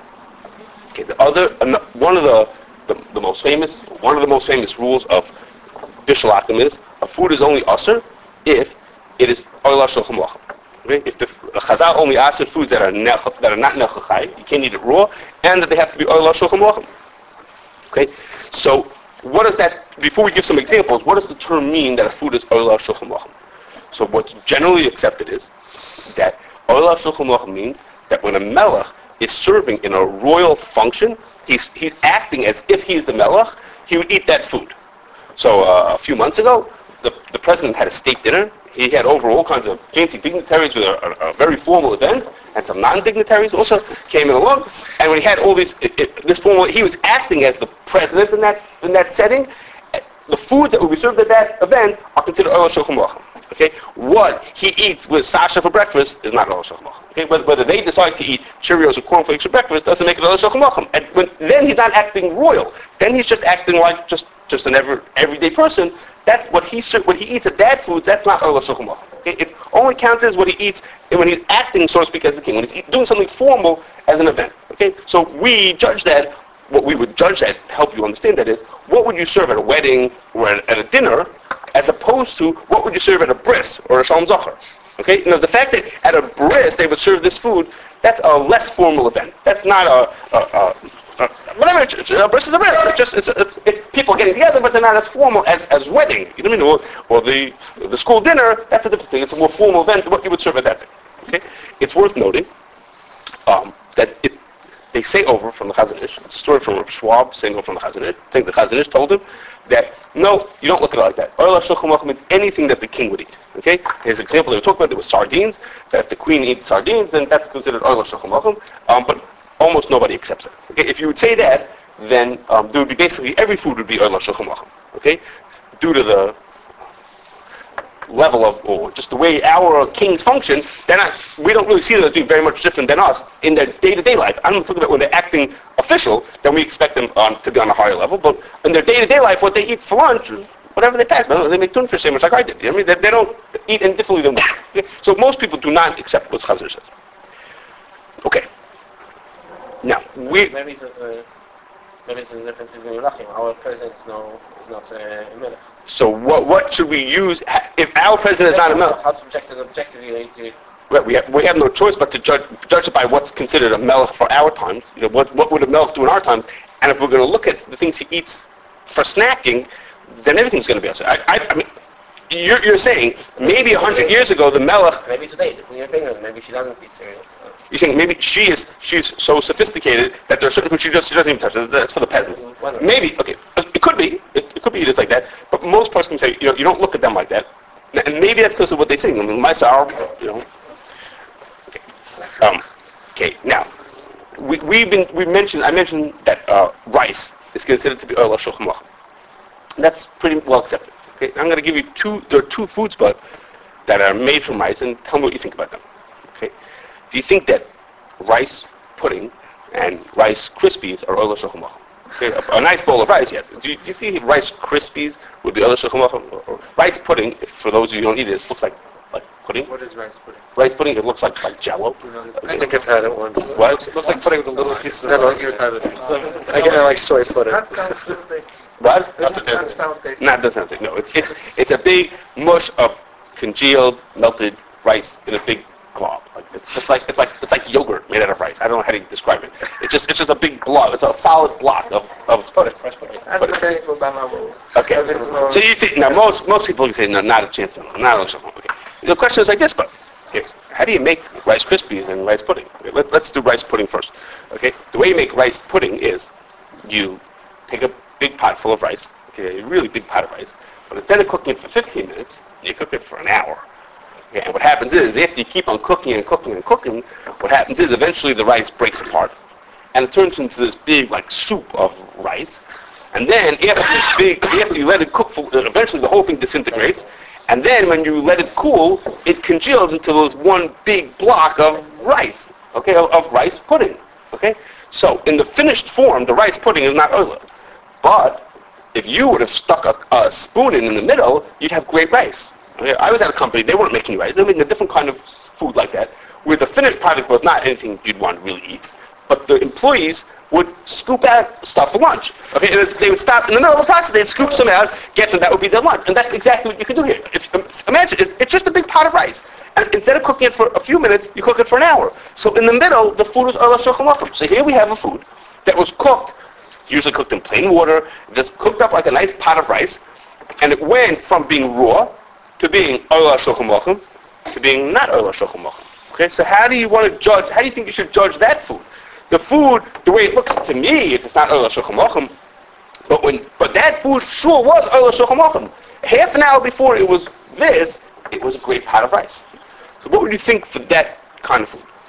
One of the most famous rules of bishul akum is a food is only asur if it is oila shel chamlachim. Okay? If the Chazal only asur foods that are not nechachai, you can't eat it raw, and that they have to be oila shel chamlachim. Okay, so what does that? Before we give some examples, what does the term mean that a food is oila shel chamlachim? So what's generally accepted is that oila shel chamlachim means that when a melech is serving in a royal function, he's acting as if he's the melech. He would eat that food. So a few months ago, the president had a state dinner. He had over all kinds of fancy dignitaries with a very formal event, and some non-dignitaries also came in along. And when he had all this formal, he was acting as the president in that setting. The foods that would be served at that event are considered oila shel chamlachim. Okay, what he eats with Sasha for breakfast is not Ola Shulchan Aruch. Okay, whether they decide to eat Cheerios or cornflakes for breakfast doesn't make it Ola Shulchan Aruch. And then he's not acting royal. Then he's just acting like just an everyday person. That's what he eats at bad foods. That's not Ola Shulchan Aruch. Okay, it only counts as what he eats when he's acting, so to speak, as the king. When he's doing something formal as an event. Okay, so we judge that. What we would judge that, to help you understand that, is what would you serve at a wedding or at a dinner, as opposed to what would you serve at a bris or a shalom zachar. Okay, the fact that at a bris they would serve this food, that's a less formal event. That's not whatever. A bris is a bris. It's people getting together, but they're not as formal as wedding. You know what I mean? Or the school dinner. That's a different thing. It's a more formal event. What you would serve at that thing. Okay, it's worth noting that they say over from the Chazon Ish. It's a story from Rav Schwab saying over from the Chazon Ish. I think the Chazon Ish told him that, no, you don't look at it like that. Ola Shulchan Aruch means anything that the king would eat. Okay? His example they were talking about, there was sardines. That if the queen eats sardines, then that's considered Ola Shulchan Aruch. But almost nobody accepts it. Okay? If you would say that, then there would be basically every food would be Ola Shulchan Aruch. Okay? Due to the level of, or just the way our kings function, we don't really see them as being very much different than us in their day-to-day life. I'm talking about when they're acting official, then we expect them to be on a higher level, but in their day-to-day life, what they eat for lunch is whatever they pass. They make tuna fish sandwich like I did. I mean, they don't eat any differently than we do. Okay? So most people do not accept what Chazon says. Okay. Now, maybe there's a difference between Melachim. Our president is not a Melech. So what should we use if our president is not a Melech? How objectively do you... Well, we have no choice but to judge it by what's considered a Melech for our times. What would a Melech do in our times? And if we're going to look at the things he eats for snacking, then everything's going to be us. I mean, you're saying maybe 100 years ago the Melech. Maybe today, the Queen of England, maybe she doesn't eat cereals. You're saying maybe she's so sophisticated that there's certain food she doesn't even touch. That's for the peasants. Maybe, okay, it could be. It could be just like that. But most persons say, you don't look at them like that. And maybe that's because of what they sing. I mean, my sour, Okay. Now, I mentioned that rice is considered to be Ola Shulchan Aruch. That's pretty well accepted. Okay. I'm going to give you there are two foods, but that are made from rice, and tell me what you think about them. Okay. Do you think that rice pudding and Rice Krispies are Ola Shulchan Aruch? Okay, a nice bowl of rice, yes. Do you think Rice Krispies would be Ola Shulchan Aruch? Or rice pudding, for those of you who don't eat it, looks like pudding. What is rice pudding? Rice pudding, it looks like Jell-O. I think I've had it once. What? It looks like pudding with a little piece of I get it like soy pudding. What? That's what tastes. Not doesn't sound like, no. It's a big mush of congealed, melted rice in a big glob. It's like yogurt made out of rice. I don't know how to describe it. It's just a big blob. It's a solid block of pudding. Rice pudding. Okay. So you think now most people can say no, not a chance, no, not a chance. Okay. The question is like this, but how do you make Rice Krispies and rice pudding? Okay, let's do rice pudding first. Okay. The way you make rice pudding is you take a big pot full of rice. Okay, a really big pot of rice. But instead of cooking it for 15 minutes, you cook it for an hour. Okay, and what happens is, after you keep on cooking and cooking and cooking, what happens is eventually the rice breaks apart, and it turns into this big soup of rice. And then after you let it cook, eventually the whole thing disintegrates. And then when you let it cool, it congeals into this one big block of rice. Okay, of rice pudding. Okay, so in the finished form, the rice pudding is not oila. But if you would have stuck a spoon in the middle, you'd have great rice. Okay? I was at a company, they weren't making rice, they were making a different kind of food like that, where the finished product was not anything you'd want to really eat, but the employees would scoop out stuff for lunch. Okay, and they would stop in the middle of the process, they'd scoop some out, get some, that would be their lunch. And that's exactly what you can do here. Imagine, it's just a big pot of rice. And instead of cooking it for a few minutes, you cook it for an hour. So in the middle, the food is Ola Shulchan Aruch. So here we have a food that was cooked, usually cooked in plain water, just cooked up like a nice pot of rice, and it went from being raw to being Ola Shulchan Aruch to being not Ola Shulchan Aruch. Okay, so how do you think you should judge that food? The food, the way it looks to me, if it's not Ola Shulchan Aruch, but that food sure was Ola Shulchan Aruch. Half an hour before it was this, it was a great pot of rice. So what would you think for that kind of food?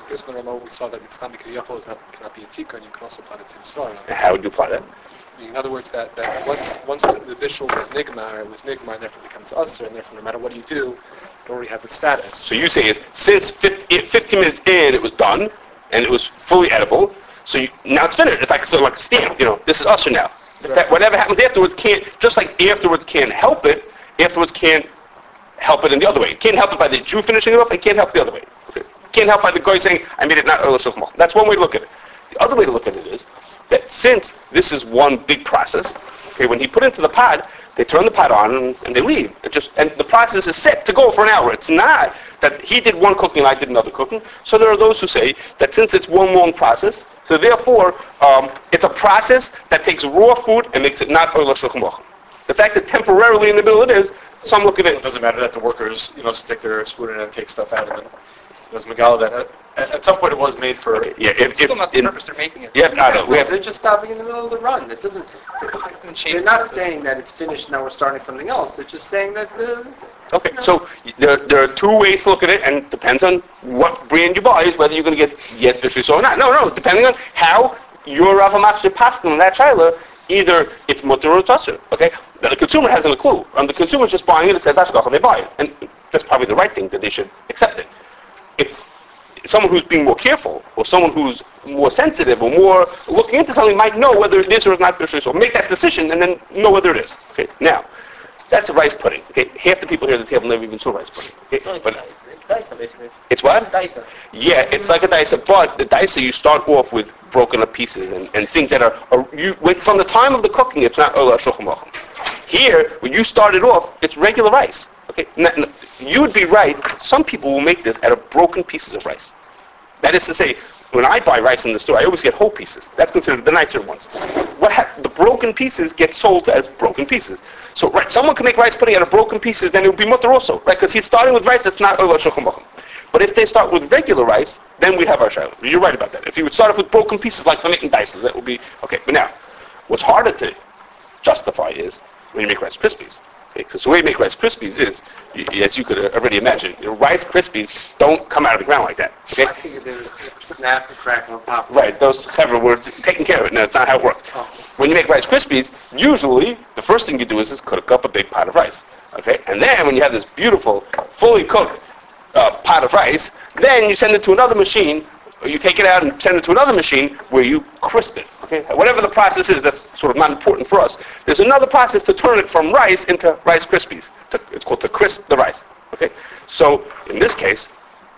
Ismail Ramo, we saw that it's not because Yafal cannot be a tika, and you can also apply it to Yisrael. How would you apply that? In other words, that once the bishul was nigmar, it was nigmar, and therefore becomes usher, and therefore no matter what you do, it already has its status. So you say is since 15 minutes in it was done and it was fully edible, so now it's finished. It's like stamped. This is usher now. Whatever happens afterwards can't, just like afterwards can't help it. Afterwards can't help it in the other way. It can't help it by the Jew finishing it off. It can't help the other way. Okay? Can't help by the guy saying I made it not Ola Shulchan Aruch. That's one way to look at it. The other way to look at it is that since this is one big process, okay, when he put it into the pot, they turn the pot on and they leave. And the process is set to go for an hour. It's not that he did one cooking and I did another cooking. So there are those who say that since it's one long process, so therefore it's a process that takes raw food and makes it not Ola Shulchan Aruch. The fact that temporarily in the middle it is, some look at it. It doesn't matter that the workers, stick their spoon in and take stuff out, and then there's Megala that at some point it was made for. Yeah, It's still not the purpose they're making it. Yeah, They're just stopping in the middle of the run. It doesn't. change They're the not purpose. saying that it's finished. Now we're starting something else. They're just saying that. Okay, so there are two ways to look at it, and it depends on what brand you buy, is whether you're going to get yes bishul or not. No, depending on how your Rav HaMachshir paskin in that shaila, either it's mutter or tusser. Okay, the consumer hasn't a clue. The consumer's just buying it. It says hashgacha, they buy it, and that's probably the right thing that they should accept it. It's someone who's being more careful, or someone who's more sensitive, or more looking into something might know whether it is or is not bishul. So make that decision and then know whether it is. Okay, now. That's a rice pudding. Okay, half the people here at the table never even saw rice pudding. Okay? No, it's But nice. It's daisa, basically. it's what? Daisa. Yeah, it's like a daisa, but the daisa you start off with broken up pieces and things that are from the time of the cooking. It's not ola shulchan aruch. Here, when you start it off, it's regular rice. Okay, you would be right. Some people will make this out of broken pieces of rice. That is to say, when I buy rice in the store, I always get whole pieces. That's considered the nicer ones. The broken pieces get sold as broken pieces. So, right, someone can make rice pudding out of broken pieces, then it would be mutter also, right? Because he's starting with rice that's not ola shulchan aruch. But if they start with regular rice, then we'd have our shaila. You're right about that. If you would start off with broken pieces like for making dices, that would be okay. But now, what's harder to justify is when you make Rice Krispies. Because the way you make Rice Krispies is, as you could already imagine, Rice Krispies don't come out of the ground like that. Okay? I think there's snap and crackle and pop. Right, those clever words, taking care of it. No, that's not how it works. Oh. When you make Rice Krispies, usually the first thing you do is cook up a big pot of rice. Okay? And then when you have this beautiful, fully cooked pot of rice, then you send it to another machine, or you take it out and send it to another machine where you crisp it. Okay? Whatever the process is, that's sort of not important for us. There's another process to turn it from rice into Rice Krispies. It's called to crisp the rice. Okay? So in this case,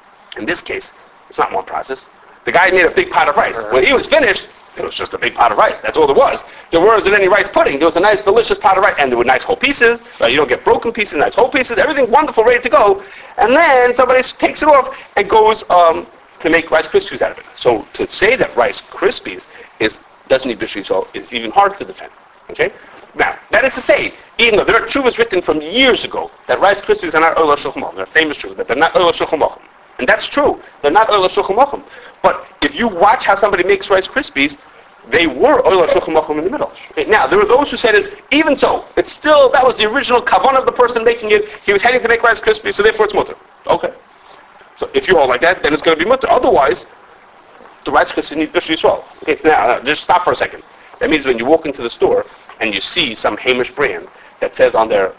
it's not one process. The guy made a big pot of rice. When he was finished, it was just a big pot of rice. That's all there was. There wasn't any rice pudding. There was a nice, delicious pot of rice, and there were nice whole pieces. You don't get broken pieces, nice whole pieces. Everything wonderful, ready to go. And then somebody takes it off and goes to make Rice Krispies out of it. So to say that Rice Krispies doesn't need bishul so is even hard to defend. Okay? Now, that is to say, even though there are tshuvas written from years ago that Rice Krispies are not ola shulchan aruch, they're famous tshuvas, that they're not ola shulchan aruch. And that's true. They're not ola shulchan aruch. But if you watch how somebody makes Rice Krispies, they were ola shulchan aruch in the middle. Okay, now, there are those who said even so, it's still, that was the original kavan of the person making it. He was heading to make Rice Krispies, so therefore it's mutter. Okay. So if you hold like that, then it's going to be mutter. Otherwise, the Rice Krispies need bishul yisrael. Okay, now, just stop for a second. That means when you walk into the store and you see some Hamish brand that says on their,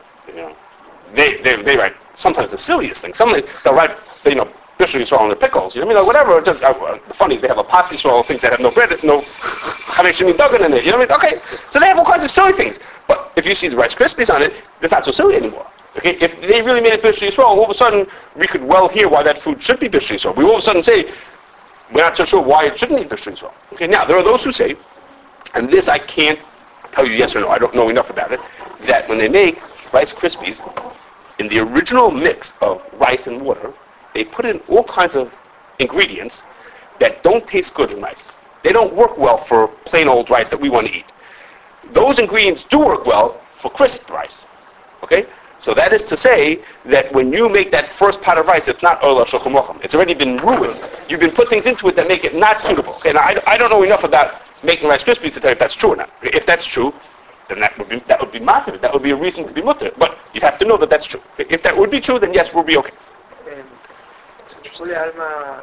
they write sometimes the silliest thing. Sometimes they'll write, bishul yisrael on their pickles. You know what I mean? Whatever. Just, funny, they have a pas yisrael, things that have no bread, no chamesh dagan in it. You know what I mean? Okay. So they have all kinds of silly things. But if you see the Rice Krispies on it, it's not so silly anymore. Okay, if they really made it bishul yisrael, all of a sudden we could well hear why that food should be bishul yisrael. We all of a sudden say we're not so sure why it shouldn't be bishul yisrael. Okay, now there are those who say, and this I can't tell you yes or no, I don't know enough about it, that when they make Rice Krispies, in the original mix of rice and water, they put in all kinds of ingredients that don't taste good in rice. They don't work well for plain old rice that we want to eat. Those ingredients do work well for crisp rice. Okay? So that is to say that when you make that first pot of rice, it's not ola shulchan aruch. It's already been ruined. You've been put things into it that make it not suitable. Okay, now I don't know enough about making Rice Krispies to tell you if that's true or not. If that's true, then that would be matter. That would be a reason to be mutter. But you have to know that that's true. If that would be true, then yes, we'll be okay. Kuli Alma,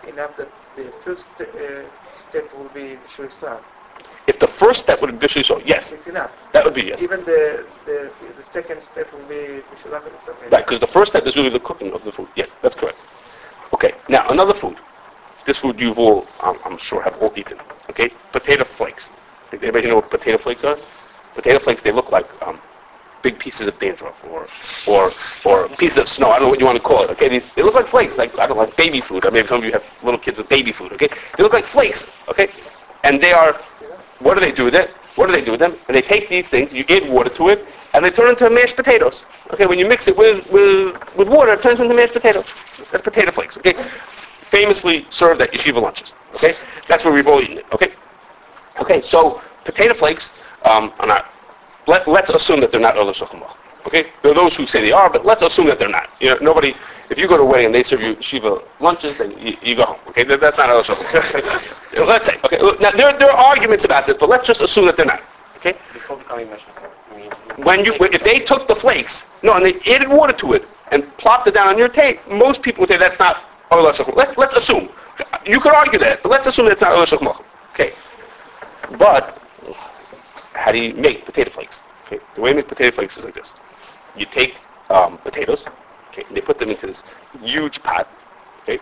enough that the first step will be Bishul Yisrael. If the first step would be Bishul Yisrael, yes, It's enough. that would be yes. Even the second step will be Bishul Yisrael. It's okay. Right, because the first step is really the cooking of the food. Yes, that's correct. Okay, now another food. This food you've all, I'm sure, have all eaten. Okay, potato flakes. Anybody know what potato flakes are? Potato flakes, they look like big pieces of dandruff or pieces of snow. I don't know what you want to call it. Okay, they look like flakes, like I don't know, like baby food. Or maybe some of you have little kids with baby food. Okay, they look like flakes. Okay, and they are. What do they do with it? What do they do with them? And they take these things, you add water to it, and they turn into mashed potatoes. Okay, when you mix it with water, it turns into mashed potatoes. That's potato flakes. Okay, famously served at yeshiva lunches. Okay, that's where we've all eaten it. Okay, okay. So potato flakes are not. Let's assume that they're not Oler Shulchan Aruch. Okay, there are those who say they are, but let's assume that they're not. You know, nobody. If you go to a wedding and they serve you yeshiva lunches, then you go home. Okay, that's not Oler Shulchan Aruch. Let's say. Okay, now there are arguments about this, but let's just assume that they're not. Okay. Before becoming Meshach. If they took the flakes, and they added water to it and plopped it down on your tape, most people would say that's not Oler Shulchan Aruch. Let's assume. You could argue that, but let's assume that's not Oler Shulchan Aruch. Okay. But how do you make potato flakes? Okay. The way you make potato flakes is like this. You take potatoes, okay, and they put them into this huge pot, okay.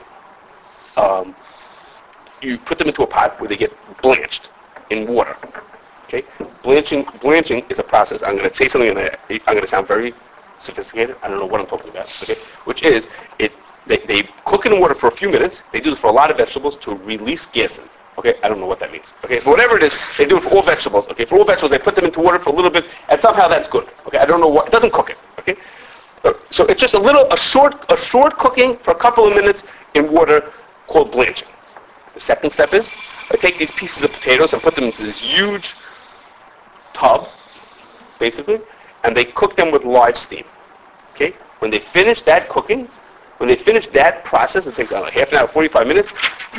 You put them into a pot where they get blanched in water, okay. Blanching is a process. I'm going to say something, and I'm going to sound very sophisticated. I don't know what I'm talking about, okay. Which is they cook it in water for a few minutes. They do this for a lot of vegetables to release gases. Okay, I don't know what that means. Okay, but whatever it is, they do it for all vegetables. Okay, for all vegetables, they put them into water for a little bit, and somehow that's good. Okay, I don't know what. It doesn't cook it. Okay, so it's just a short cooking for a couple of minutes in water called blanching. The second step is I take these pieces of potatoes and put them into this huge tub, basically, and they cook them with live steam. Okay, when they finish that cooking. When they finish that process, it takes like half an hour, 45 minutes,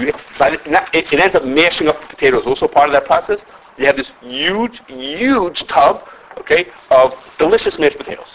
it ends up mashing up the potatoes. Also part of that process, you have this huge tub, okay, of delicious mashed potatoes.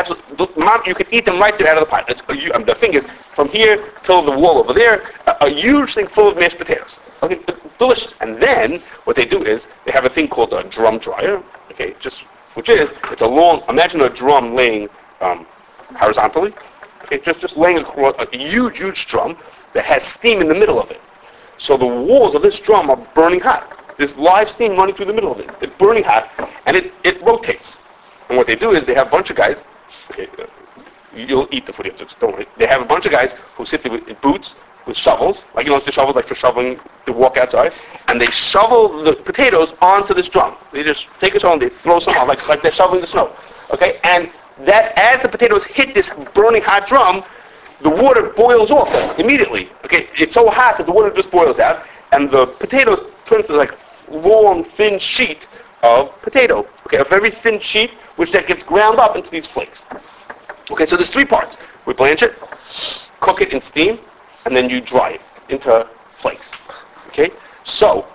You can eat them right there out of the pot. The thing is, from here till the wall over there, a huge thing full of mashed potatoes. Okay, delicious. And then what they do is they have a thing called a drum dryer. Okay, it's a long. Imagine a drum laying horizontally. Okay, just laying across a huge drum that has steam in the middle of it. So the walls of this drum are burning hot. There's live steam running through the middle of it. It's burning hot, and it rotates. And what they do is they have a bunch of guys. Okay, you'll eat the food after, don't worry. They have a bunch of guys who sit there with boots, with shovels, like the shovels like for shoveling the walk outside, and they shovel the potatoes onto this drum. They just take a shovel and they throw some on, like they're shoveling the snow. Okay, and that as the potatoes hit this burning hot drum, the water boils off immediately. Okay, it's so hot that the water just boils out, and the potatoes turn into like long, thin sheet of potato. Okay, a very thin sheet, which then gets ground up into these flakes. Okay, so there's three parts. We blanch it, cook it in steam, and then you dry it into flakes. Okay, so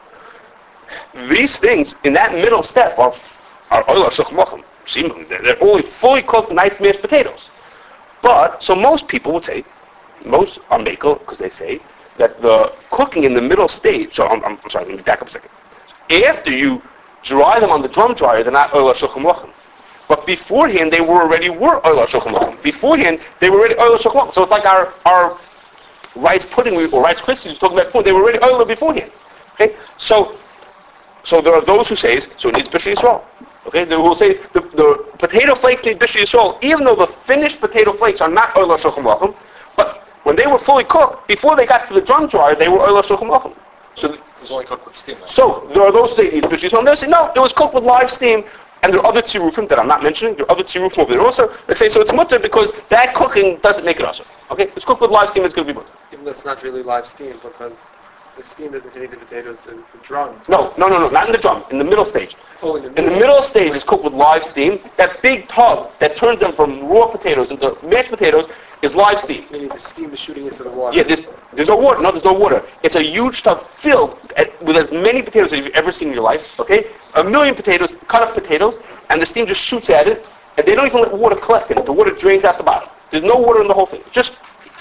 these things in that middle step are Oler Shulchan Aruch. Seemingly, they're only fully cooked, nice mashed potatoes. But, so most people would say, most are makel, because they say that the cooking in the middle stage, so I'm sorry, let me back up a second. After you dry them on the drum dryer, they're not Oler Shulchan Aruch. But beforehand, they were Oler Shulchan Aruch. Beforehand, they were already Oler Shulchan Aruch. So it's like our rice pudding or rice krispies we were talking about before, they were already Oler beforehand. Okay? So there are those who say, so it needs Bishul Yisrael. Okay, they will say the potato flakes need Bishul Yisrael, even though the finished potato flakes are not Oler Shulchan Aruch. But when they were fully cooked, before they got to the drum dryer, they were Oler Shulchan Aruch. So It was only cooked with steam. So there are those who say it needs Bishul Yisrael, and they say no, it was cooked with live steam. And there are other tzirufim that I'm not mentioning. There are other tzirufim over there also. They say so it's mutter because that cooking doesn't make it also. Okay, it's cooked with live steam. It's going to be mutter. Even though it's not really live steam, because the steam doesn't hit the potatoes, the drum. No, not in the drum. In the middle stage. Oh, in the In the middle stage is cooked with live steam. That big tub that turns them from raw potatoes into mashed potatoes is live steam. Meaning the steam is shooting into the water. Yeah, there's no water. No, there's no water. It's a huge tub filled with as many potatoes as you've ever seen in your life. Okay, 1 million potatoes, cut up potatoes, and the steam just shoots at it, and they don't even let water collect in it. The water drains out the bottom. There's no water in the whole thing. It's just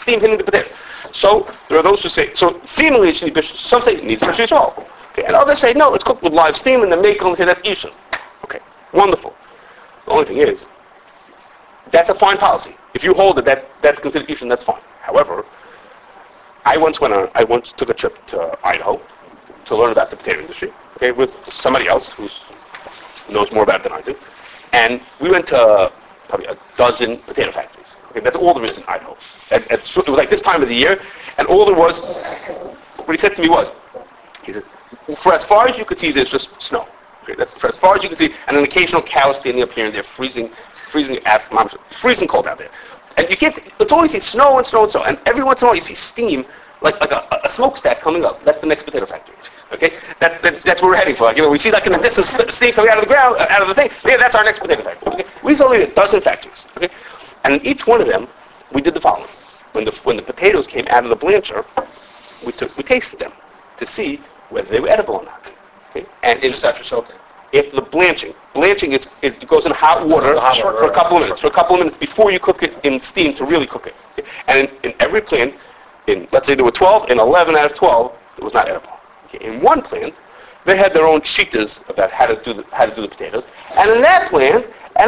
steam hitting the potato. So there are those who say, so seemingly it should be bishul. Some say it needs bishul yisrael. Okay, and others say, no, it's cooked with live steam and the make only that's ishun. Okay, wonderful. The only thing is, that's a fine policy. If you hold that that's considered ishun, that's fine. However, I once took a trip to Idaho to learn about the potato industry, okay, with somebody else who knows more about it than I do. And we went to probably a dozen potato factories. Okay, that's all there is in Idaho. It was like this time of the year, and all there was, what he said to me was, he said, for as far as you could see, there's just snow. Okay, that's for as far as you can see, and an occasional cow standing up here and there, freezing cold out there. And you can't, it's always see snow and snow and snow, and every once in a while you see steam, like a smokestack coming up. That's the next potato factory. Okay, that's what we're heading for. Like, we see like in the distance steam coming out of the ground, out of the thing. Yeah, that's our next potato factory. Okay, we saw only a dozen factories. Okay, and in each one of them, we did the following: when the potatoes came out of the blancher, we tasted them to see whether they were edible or not. Okay, and Just after soaking. if the blanching is it goes in hot water for a couple of minutes before you cook it in steam to really cook it. Okay? And in every plant, let's say there were 12, in 11 out of 12, it was not edible. Okay? In one plant, they had their own shitas about how to do the potatoes, and in that plant,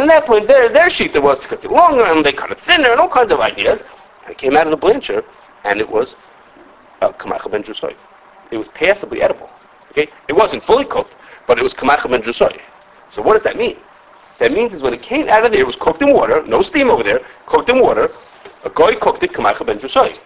their shita was to cook it longer and they cut it thinner and all kinds of ideas. And it came out of the blancher, and it was kamacha ben drusoy. It was passably edible. Okay, it wasn't fully cooked, but it was kamacha ben drusoy. So what does that mean? That means is when it came out of there, it was cooked in water, no steam over there, cooked in water. A goy cooked it kamacha ben drusoy.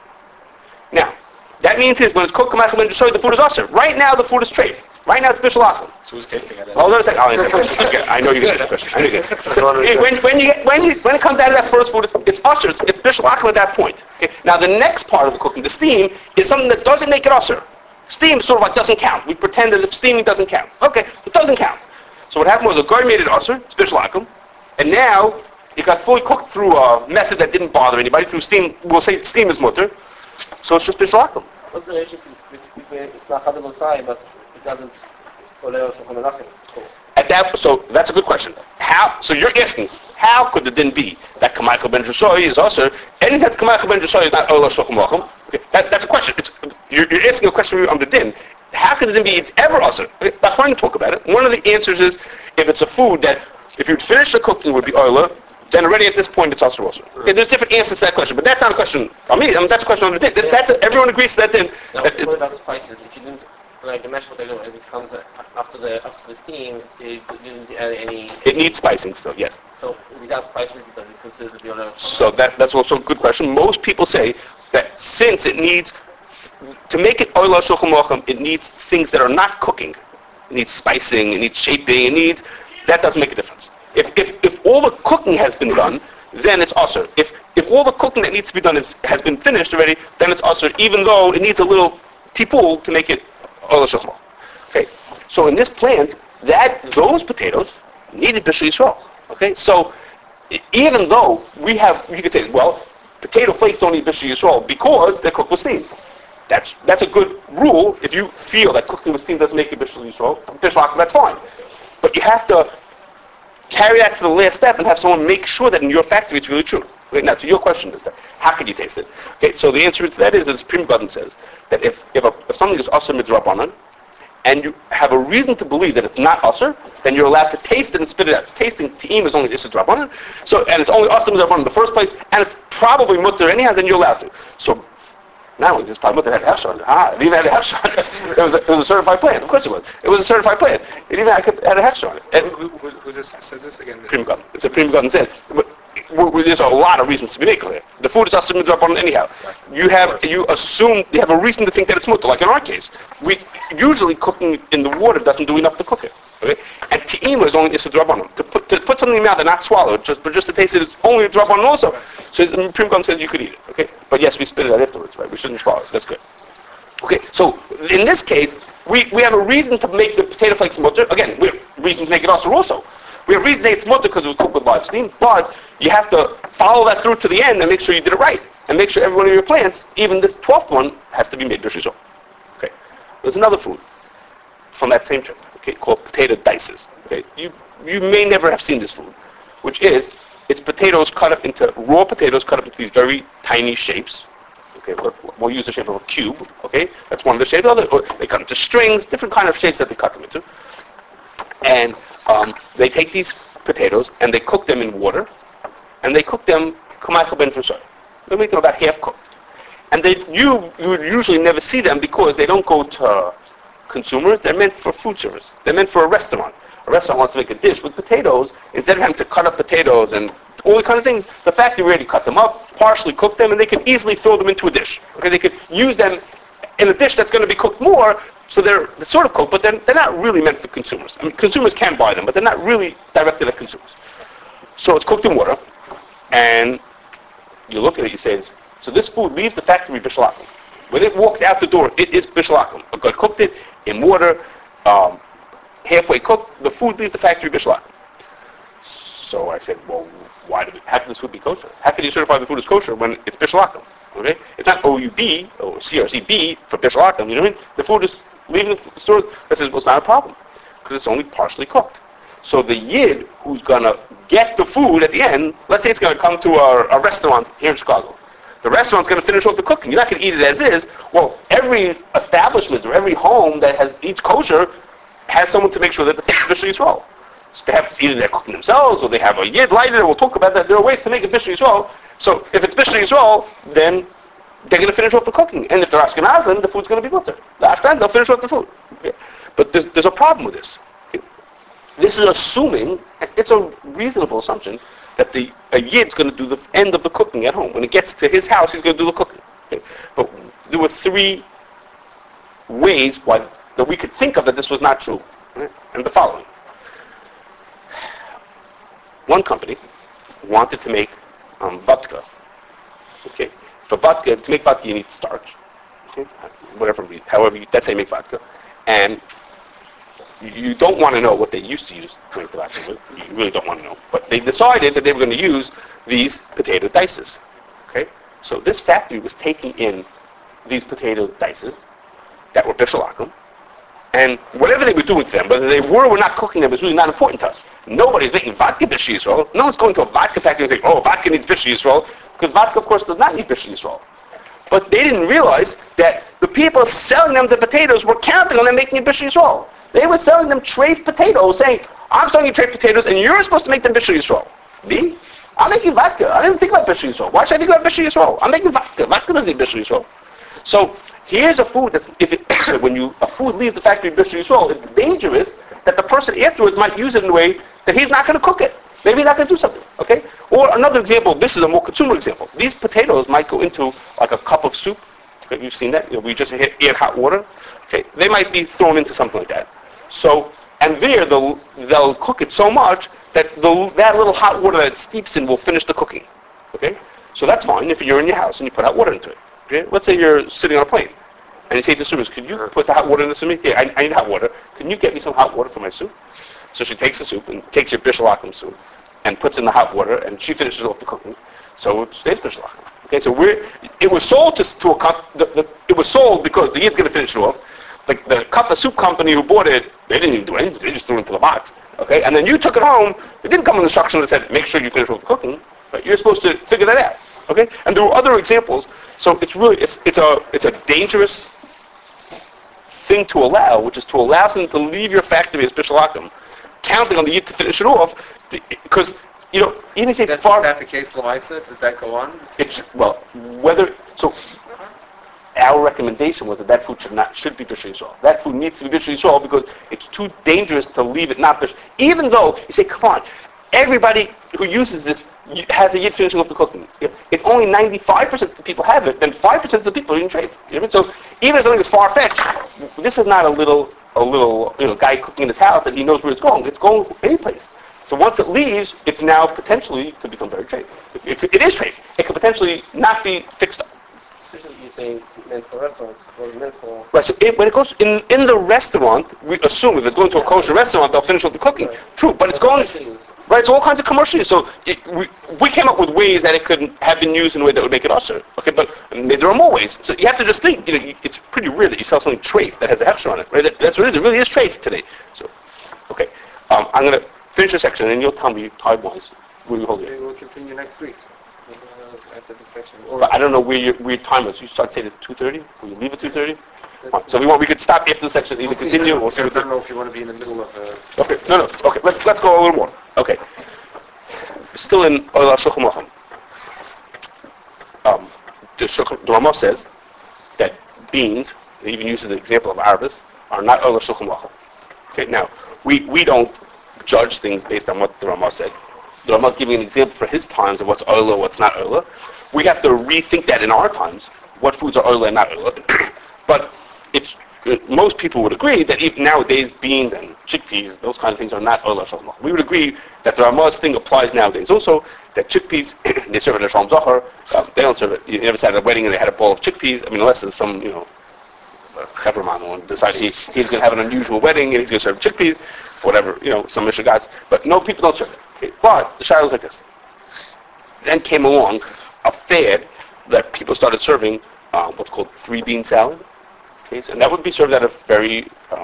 Now, that means is when it's cooked kamacha ben drusoy, the food is usher. Right now, the food is treif. Right now, it's bishul akum. So who's tasting it? Hold on a second. I'll answer this. I know you get this question. I know you get it. When it comes out of that first food, it's usher. It's bishul akum at that point. Okay? Now, the next part of the cooking, the steam, is something that doesn't make it usher. Steam sort of like doesn't count. We pretend that if steaming doesn't count. Okay, it doesn't count. So what happened was the guy made it usher, it's bishul akum, and now it got fully cooked through a method that didn't bother anybody. Through steam, we'll say steam is mutter. So it's just bishul akum. What's the relationship between it's not Chadal Osai, but it doesn't follow Shulchan Aruch, of course? So that's a good question. So you're asking, how could the din be that Kamacha ben Drusoy is usher? Anything that's Kamacha ben Drusoy is not Ola Shulchan Aruch. Okay, that's a question. You're asking a question on the din. How could the din be it's ever usher? Okay, that's fine to talk about it. One of the answers is if it's a food that if you'd finish the cooking would be Ola, then already at this point it's usher also. Okay, there's different answers to that question, but that's not a question on me. That's a question on the din. Everyone agrees to that din. Now, what about spices? If you didn't, like the mashed potato, as it comes after the steam, you didn't add any... It needs spicing still, yes. So without spices, does it consider to be on a... So that's also a good question. Most people say that since it needs, to make it oila shulchan aruch, it needs things that are not cooking. It needs spicing, it needs shaping, that doesn't make a difference. If all the cooking has been done, then it's usher. If all the cooking that needs to be done has been finished already, then it's usher, even though it needs a little tipul to make it oila shulchan aruch. Okay, so in this plant, those potatoes needed bishul yisrael. Okay, so even though you could say, well, potato flakes don't need bishul yisrael because they're cooked with steam. That's a good rule. If you feel that cooking with steam doesn't make it bishul akum, that's fine. But you have to carry that to the last step and have someone make sure that in your factory it's really true. Okay, now, to your question is that how can you taste it? Okay, so the answer to that is, as Pri Megadim says, that if something is usher midrabanan, and you have a reason to believe that it's not usher, then you're allowed to taste it and spit it out. Tasting te'im is only issur drabanan, and it's only usher midrabanan in the first place, and it's probably mutter anyhow, then you're allowed to. So now this probably mutter had a hechsher. It even had a hechsher. It was a certified plant. Of course it was. It was a certified plant. It even had a hechsher on it. Who says this again? Pri Megadim. It's a Pri Megadim said. There's a lot of reasons to be made clear. The food is usher midrabanan anyhow. You assume you have a reason to think that it's mutter. Like in our case, usually cooking in the water doesn't do enough to cook it. Okay? And te'ima is only issur drabanan. To put something in the mouth and not swallow it, but just to taste it, it's only a drabanan also. So Pri Megadim says you could eat it. Okay? But yes, we spit it out afterwards, right? We shouldn't swallow it. That's good. Okay, so in this case, we have a reason to make the potato flakes mutter. Again, we have a reason to make it usher also. We have reason to say it's mutter because it was cooked with live steam, but you have to follow that through to the end and make sure you did it right. And make sure every one of your plants, even this 12th one, has to be made bishul yisrael. Okay. There's another food from that same trip, okay, called potato dices. Okay. You may never have seen this food, which is, it's raw potatoes cut up into these very tiny shapes, Okay, we'll use the shape of a cube. Okay, that's one of the shapes. Or they cut into strings, different kind of shapes that they cut them into. And they take these potatoes and they cook them in water, and they cook them k'maycha ben drusai. They make them about half cooked. And you would usually never see them because they don't go to consumers. They're meant for food service. They're meant for a restaurant. A restaurant wants to make a dish with potatoes. Instead of having to cut up potatoes and all the kind of things, the factory already cut them up, partially cooked them, and they can easily throw them into a dish. Okay, they could use them in a dish that's going to be cooked more, so they're sort of cooked, but they're not really meant for consumers. I mean, consumers can buy them, but they're not really directed at consumers. So it's cooked in water, and you look at it, you say, so this food leaves the factory bishalakum. When it walks out the door, it is bishalakum. A guy cooked it in water, halfway cooked, the food leaves the factory bishalakum. So I said, well, how can this food be kosher? How can you certify the food as kosher when it's bishalakum? Okay? It's not OUB or CRCB for bishalakum, you know what I mean? The food is leaving the store. That says, well, it's not a problem because it's only partially cooked. So the yid who's going to get the food at the end, let's say it's going to come to a restaurant here in Chicago. The restaurant's going to finish off the cooking. You're not going to eat it as is. Well, every establishment or every home that eats kosher has someone to make sure that the food is Bishul Yisrael. So they have either they're cooking themselves or they have a yid lighter. We'll talk about that. There are ways to make it Bishul Yisrael. So if it's Bishul Yisrael, then they're going to finish off the cooking. And if they're Ashkenazim, the food's going to be mutter. The Ashkenazim, they'll finish off the food. Okay. But there's a problem with this. Okay. This is assuming, it's a reasonable assumption, that a yid's going to do the end of the cooking at home. When it gets to his house, he's going to do the cooking. Okay. But there were three ways that we could think of that this was not true. Right? And the following. One company wanted to make vodka. Okay. To make vodka, you need starch. Okay. That's how you make vodka. And you don't want to know what they used to use to make the vodka. You really don't want to know. But they decided that they were going to use these potato dices. Okay. So this factory was taking in these potato dices that were bishalakum, and whatever they were doing to them, whether they were or not cooking them, is really not important to us. Nobody's making vodka Bishul Yisrael. No one's going to a vodka factory and saying, oh, vodka needs Bishul Yisrael, because vodka, of course, does not need Bishul Yisrael. But they didn't realize that the people selling them the potatoes were counting on them making it Bishul Yisrael. They were selling them treif potatoes, saying, I'm selling you treif potatoes, and you're supposed to make them Bishul Yisrael. Me? I'm making vodka. I didn't think about Bishul Yisrael. Why should I think about Bishul Yisrael? I'm making vodka. Vodka doesn't need Bishul Yisrael. So here's a food that's, when a food leaves the factory Bishul Yisrael, it's dangerous that the person afterwards might use it in a way that he's not going to cook it. Maybe he's not going to do something, okay? Or another example, this is a more consumer example. These potatoes might go into like a cup of soup. Okay, you've seen that. We just add hot water. Okay, they might be thrown into something like that. So, and there they'll cook it so much that that little hot water that it steeps in will finish the cooking. Okay, so that's fine if you're in your house and you put hot water into it. Okay, let's say you're sitting on a plane and you say to the servers, could you put the hot water in this for me? Yeah, I need hot water. Can you get me some hot water for my soup? So she takes the soup and takes your bishalakum soup and puts in the hot water, and she finishes off the cooking. So it stays bishalakum. Okay, so it was sold to a cup. It was sold because the yid's going to finish it off. Like the cup of soup company who bought it, they didn't even do anything. They just threw it into the box. Okay, and then you took it home. It didn't come with instructions that said make sure you finish off the cooking, but you're supposed to figure that out. Okay, and there were other examples. So it's really it's a dangerous thing to allow, which is to allow someone to leave your factory as bishalakum, counting on the yid to finish it off, because even if it's far. Is that the case, Lamaisa? Does that go on? Our recommendation was that food should be Bishul Yisrael. That food needs to be Bishul Yisrael because it's too dangerous to leave it not Bishul. Even though you say, come on, everybody who uses this has a yid finishing off the cooking. If only 95% of the people have it, then 5% of the people are in trade. So even if something is far-fetched, this is not a little guy cooking in his house that he knows where it's going. It's going any place. So once it leaves, it's now potentially could become very treif. If it is treif, it could potentially not be fixed up. Especially you're saying it's meant for restaurants or meant for... Right, so when it goes in the restaurant, we assume if it's going to a kosher restaurant, they'll finish with the cooking. Right. True, but it's going... Right, it's all kinds of commercial use. So we came up with ways that it could have been used in a way that would make it usher. Okay, but there are more ways. So you have to just think, it's pretty rare that you sell something treif that has a hechsher on it. Right? That's what it is. It really is treif today. So, okay. I'm going to finish this section and you'll tell me time-wise where you hold it. Maybe we'll continue next week. after this section. But I don't know where your time was. You start saying at 2:30? Will you leave at 2:30? That's- So we could stop after the section, either We'll see. continue or see Because what I don't know if you want to be in the middle of a... Okay, no. Okay, let's go a little more. Okay. Still in Oil HaShulchan Aruch. The Ramah says that beans, they even uses the example of arvis, are not Oil HaShulchan Aruch. Okay, now, we don't judge things based on what the Ramah said. The Ramah is giving an example for his times of what's Oila, what's not Oila. We have to rethink that in our times, what foods are Oila and not Oila. But it's most people would agree that even nowadays beans and chickpeas, those kind of things are not Oila Shalom Zachar. We would agree that the Ramah's thing applies nowadays also, that chickpeas, they serve it at Shalom Zachar, they don't serve it. You never sat at a wedding and they had a bowl of chickpeas, I mean, unless there's some, Chaverman who decided he's going to have an unusual wedding and he's going to serve chickpeas, whatever, some Mishnah guys. But no, people don't serve it. Okay? But the shayla is like this. Then came along a fad that people started serving what's called 3-bean salad. Okay? And that would be served at a very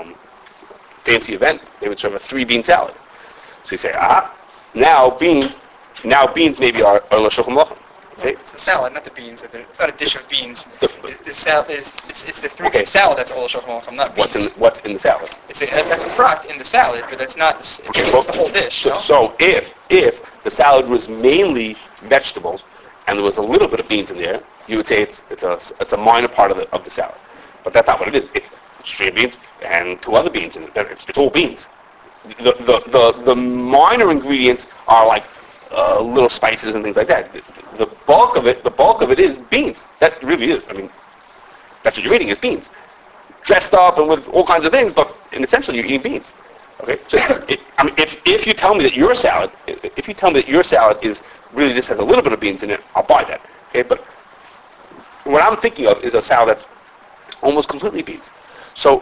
fancy event. They would serve a 3-bean salad. So you say, now beans maybe are l'shulchan aruch. Okay? It's the salad, not the beans. It's not a dish of beans. The- The salad it's the 3-bean Okay. salad that's all Shulchan Aruch, not beans. What's in the salad? That's a product in the salad, but that's not. It's the whole dish. So, no? so if the salad was mainly vegetables and there was a little bit of beans in there, you would say it's a minor part of the salad. But that's not what it is. It's string beans and 2 other beans in it. It's all beans. The minor ingredients are like little spices and things like that. The bulk of it is beans. That really is. I mean, that's what you're eating is beans, dressed up and with all kinds of things. But essentially, you're eating beans. Okay. So, if you tell me that your salad, is really just has a little bit of beans in it, I'll buy that. Okay. But what I'm thinking of is a salad that's almost completely beans. So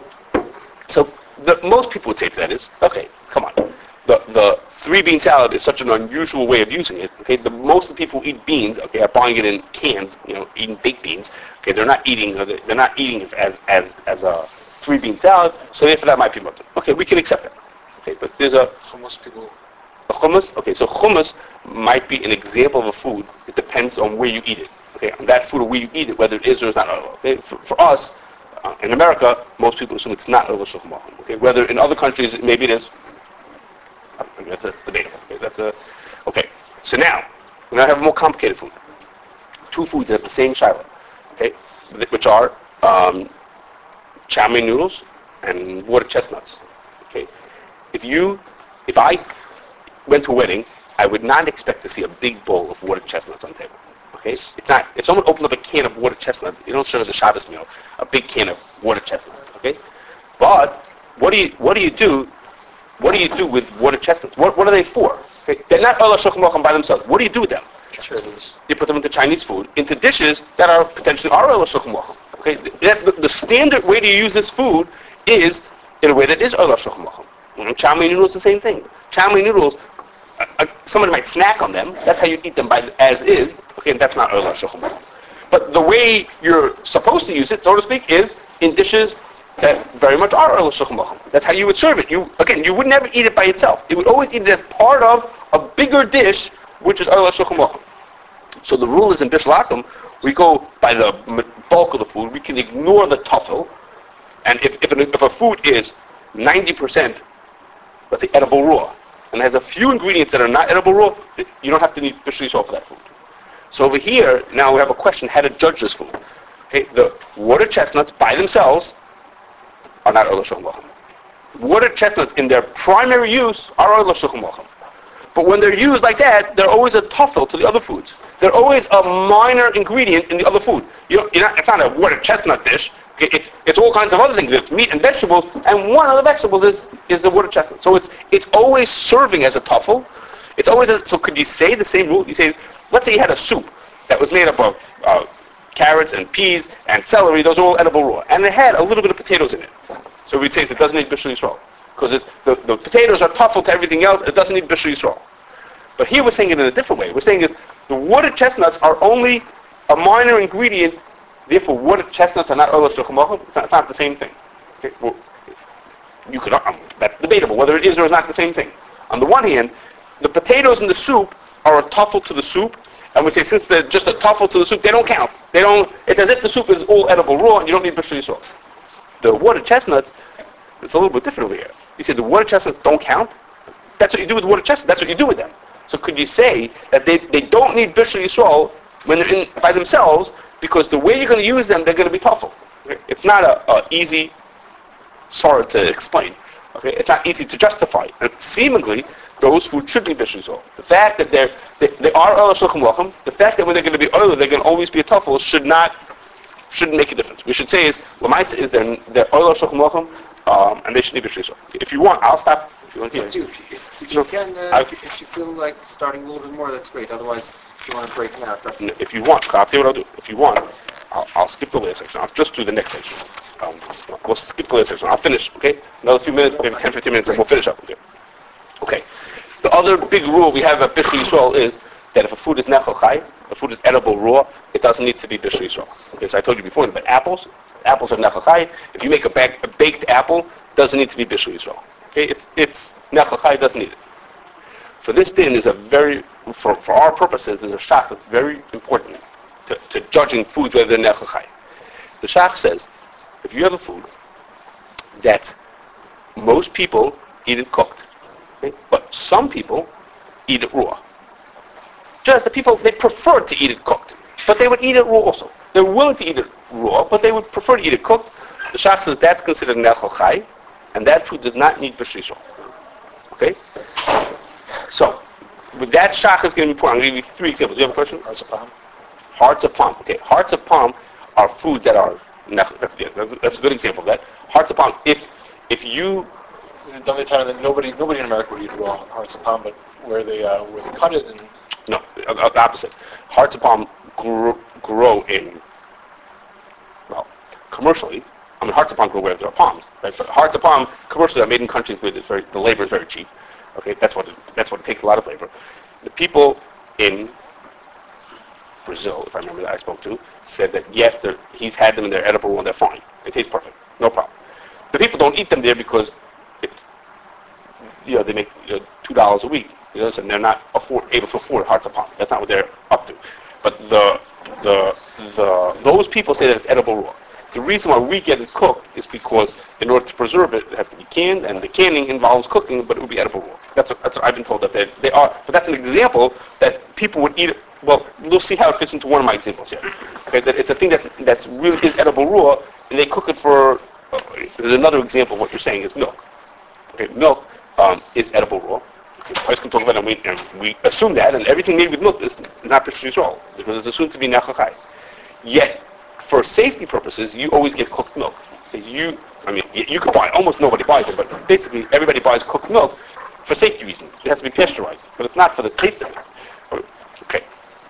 most people would say to that is, okay, come on. The 3-bean salad is such an unusual way of using it. Okay, most of the people who eat beans, okay, are buying it in cans, eating baked beans. Okay, they're not eating it as a 3-bean salad. So therefore, that might be mutter. Okay, we can accept that. Okay, but there's a Hummus people. hummus. Okay, so hummus might be an example of a food. It depends on where you eat it. Okay, on that food or where you eat it, whether it is or is not. Okay, for us. In America, most people assume it's not Oil HaShulchan Aruch. Okay, whether in other countries maybe it is. I guess that's debatable. Okay, okay. So now we're going to have a more complicated food. 2 foods that have the same shiloh. Okay, which are chow mein noodles and water chestnuts. Okay, if I went to a wedding, I would not expect to see a big bowl of water chestnuts on the table. Okay, it's not. If someone opened up a can of water chestnuts, you don't serve at the Shabbos meal a big can of water chestnuts. Okay, but what do you do? What do you do with water chestnuts? What are they for? Okay, they're not Oil HaShulchan Aruch by themselves. What do you do with them? Chinese. You put them into Chinese food, into dishes that are potentially Oil HaShulchan Aruch. Okay, the standard way to use this food is in a way that is Oil HaShulchan Aruch. Chow mein noodles, the same thing. Chow mein noodles. Somebody might snack on them. That's how you eat them as is. Okay, and that's not Oil HaShulchan Aruch. But the way you're supposed to use it, so to speak, is in dishes that very much are Oil HaShulchan Aruch. That's how you would serve it. You would never eat it by itself. You would always eat it as part of a bigger dish, which is Oil HaShulchan Aruch. So the rule is in Bishul Hakum, we go by the bulk of the food. We can ignore the tuffle, and if a food is 90%, let's say edible raw, and has a few ingredients that are not edible raw, you don't have to need Bishul Yisrael for that food. So over here, now we have a question how to judge this food. Okay, the water chestnuts by themselves are not Oil HaShulchan Aruch. Water chestnuts in their primary use are Oil HaShulchan Aruch. But when they're used like that, they're always a tuffle to the other foods. They're always a minor ingredient in the other food. It's not a water chestnut dish. Okay, it's all kinds of other things. It's meat and vegetables, and one of the vegetables is the water chestnut. So it's always serving as a tuffle. It's always so. Could you say the same rule? You say, let's say you had a soup that was made up of carrots and peas and celery. Those are all edible raw, and it had a little bit of potatoes in it. So we'd say it doesn't need Bishul Yisrael because the potatoes are tuffle to everything else. It doesn't need Bishul Yisrael. But here we're saying it in a different way. We're saying is the water chestnuts are only a minor ingredient. Therefore, water chestnuts are not Oil HaShulchan Aruch. It's not the same thing. Okay? Well, you could that's debatable whether it is or is not the same thing. On the one hand, the potatoes in the soup are a tuffle to the soup, And we say since they're just a tuffle to the soup, they don't count. It's as if the soup is all edible raw and you don't need bishul yisrael. The water chestnuts, it's a little bit different over here. You say the water chestnuts don't count? That's what you do with water chestnuts. That's what you do with them. So could you say that they don't need bishul yisrael when they're in by themselves, because the way you're going to use them, they're going to be tuffle. Okay? It's not a easy sort to explain. Okay, it's not easy to justify. And seemingly, those foods should be bishul yisrael. The fact that they are oil shulchan lachem, the fact that when they're going to be oil, they're going to always be a tuffle shouldn't make a difference. We should say is lamaisa is they're oil shulchan lachem, and they should be bishul yisrael. If you want, I'll stop. If you want It's to. up to you. If you can, if you feel like starting a little bit more, that's great. Otherwise, if you want to break it out, it's up to you. If you want, I'll tell you what I'll do. If you want, I'll skip the last section. I'll just do the next section. We'll skip the last section. I'll finish, okay? Another few minutes, maybe 10, 15 minutes, and we'll finish up. Okay. The other big rule we have at Bishul Yisrael is that if a food is nechal chai, if a food is edible raw, it doesn't need to be Bishul Yisrael. Okay, so I told you before, but apples are nechal chai. If you make a baked apple, it doesn't need to be Bishul Yisrael. Okay, it's nechal chai, doesn't need it. For this din is for our purposes, there's a shach that's very important to judging foods whether they're nechal chai. The shach says, if you have a food that most people eat it cooked, okay, but some people eat it raw. Just the people, they prefer to eat it cooked, but they would eat it raw also. They're willing to eat it raw, but they would prefer to eat it cooked. The shach says that's considered nechal chai, and that food does not need bishul yisrael. Okay? So, with that shach is going to be important. I'm going to give you 3 examples. Do you have a question? Hearts of palm. Hearts of palm. Okay, hearts of palm are foods that are that's a good example of that. Hearts of palm. If you Don't they tell you that nobody in America would eat raw hearts of palm, but where they cut it and no, the opposite. Hearts of palm grow in commercially. I mean, hearts of palm grow where there are palms, right? But hearts of palm commercially are made in countries where the labor is very cheap. Okay, that's what it takes a lot of labor. The people in Brazil, if I remember that I spoke to, said that yes, he's had them and they're edible and they're fine. They taste perfect, no problem. The people don't eat them there because they make $2 a week, so they're not able to afford hearts of palm. That's not what they're up to. But those people say that it's edible raw. The reason why we get it cooked is because in order to preserve it, it has to be canned, and the canning involves cooking, but it would be edible raw. That's what I've been told that they are. But that's an example that people would eat it. Well, we'll see how it fits into one of my examples here. Okay, that it's a thing that's really is edible raw, and they cook it for. There's another example of what you're saying is milk. Okay, milk is edible raw. I can talk about it, and we assume that, and everything made with milk is not bishul yisrael because it's assumed to be nechal chai. Yet, for safety purposes, you always get cooked milk. You could buy. Almost nobody buys it, but basically everybody buys cooked milk for safety reasons. It has to be pasteurized, but it's not for the taste of it. Okay.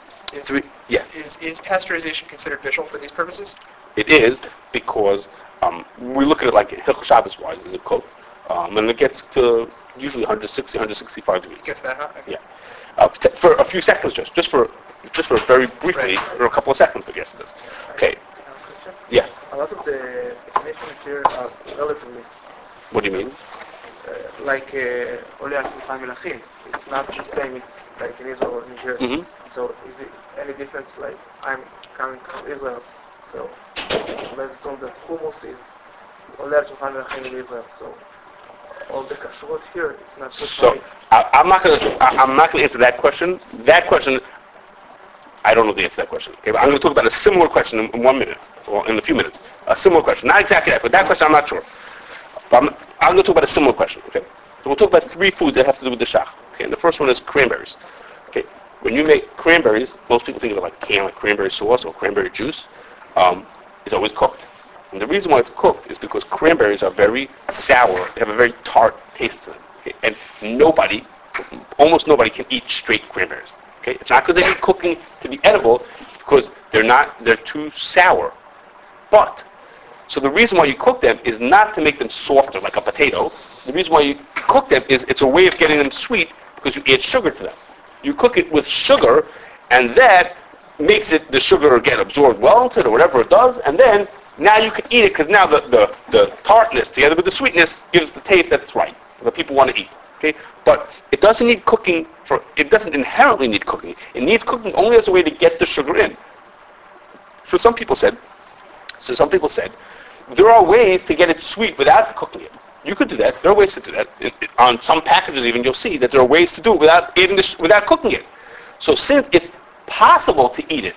Is pasteurization considered bishul for these purposes? It is because we look at it like Hilchos Shabbos wise as a cook, and it gets to usually 160, 165 degrees. Gets that hot? Okay. Yeah. For a few seconds, just for very briefly, or a couple of seconds, I guess it is. Okay. Yeah. A lot of the definitions here are relatively, What do you mean? like Oleh al Shulchan Melachim. It's not the same like in Israel or in here. Mm-hmm. So is it any difference? Like I'm coming from Israel, so let's assume that hummus is Oleh al Shulchan Melachim in Israel. So all the kashrut here, it's not good So for me. I'm not gonna answer that question. That question, I don't know the answer to that question. Okay, but I'm going to talk about a similar question in 1 minute, or in a few minutes. A similar question, not exactly that, but that question I'm not sure. But I'm going to talk about a similar question. Okay, so we'll talk about 3 foods that have to do with the shach. Okay, and the first one is cranberries. Okay, when you make cranberries, most people think of it like canned, like cranberry sauce or cranberry juice. It's always cooked. And the reason why it's cooked is because cranberries are very sour. They have a very tart taste to them. Okay? And almost nobody can eat straight cranberries. Okay? It's not because they need cooking to be edible, because they're too sour. But, so the reason why you cook them is not to make them softer like a potato. The reason why you cook them is it's a way of getting them sweet because you add sugar to them. You cook it with sugar, and that makes the sugar get absorbed well into it or whatever it does, and then now you can eat it because now the tartness together with the sweetness gives the taste that's right, that people want to eat. Okay, but it doesn't need cooking it doesn't inherently need cooking. It needs cooking only as a way to get the sugar in. So some people said, there are ways to get it sweet without cooking it. You could do that. There are ways to do that. On some packages even, you'll see that there are ways to do it without cooking it. So since it's possible to eat it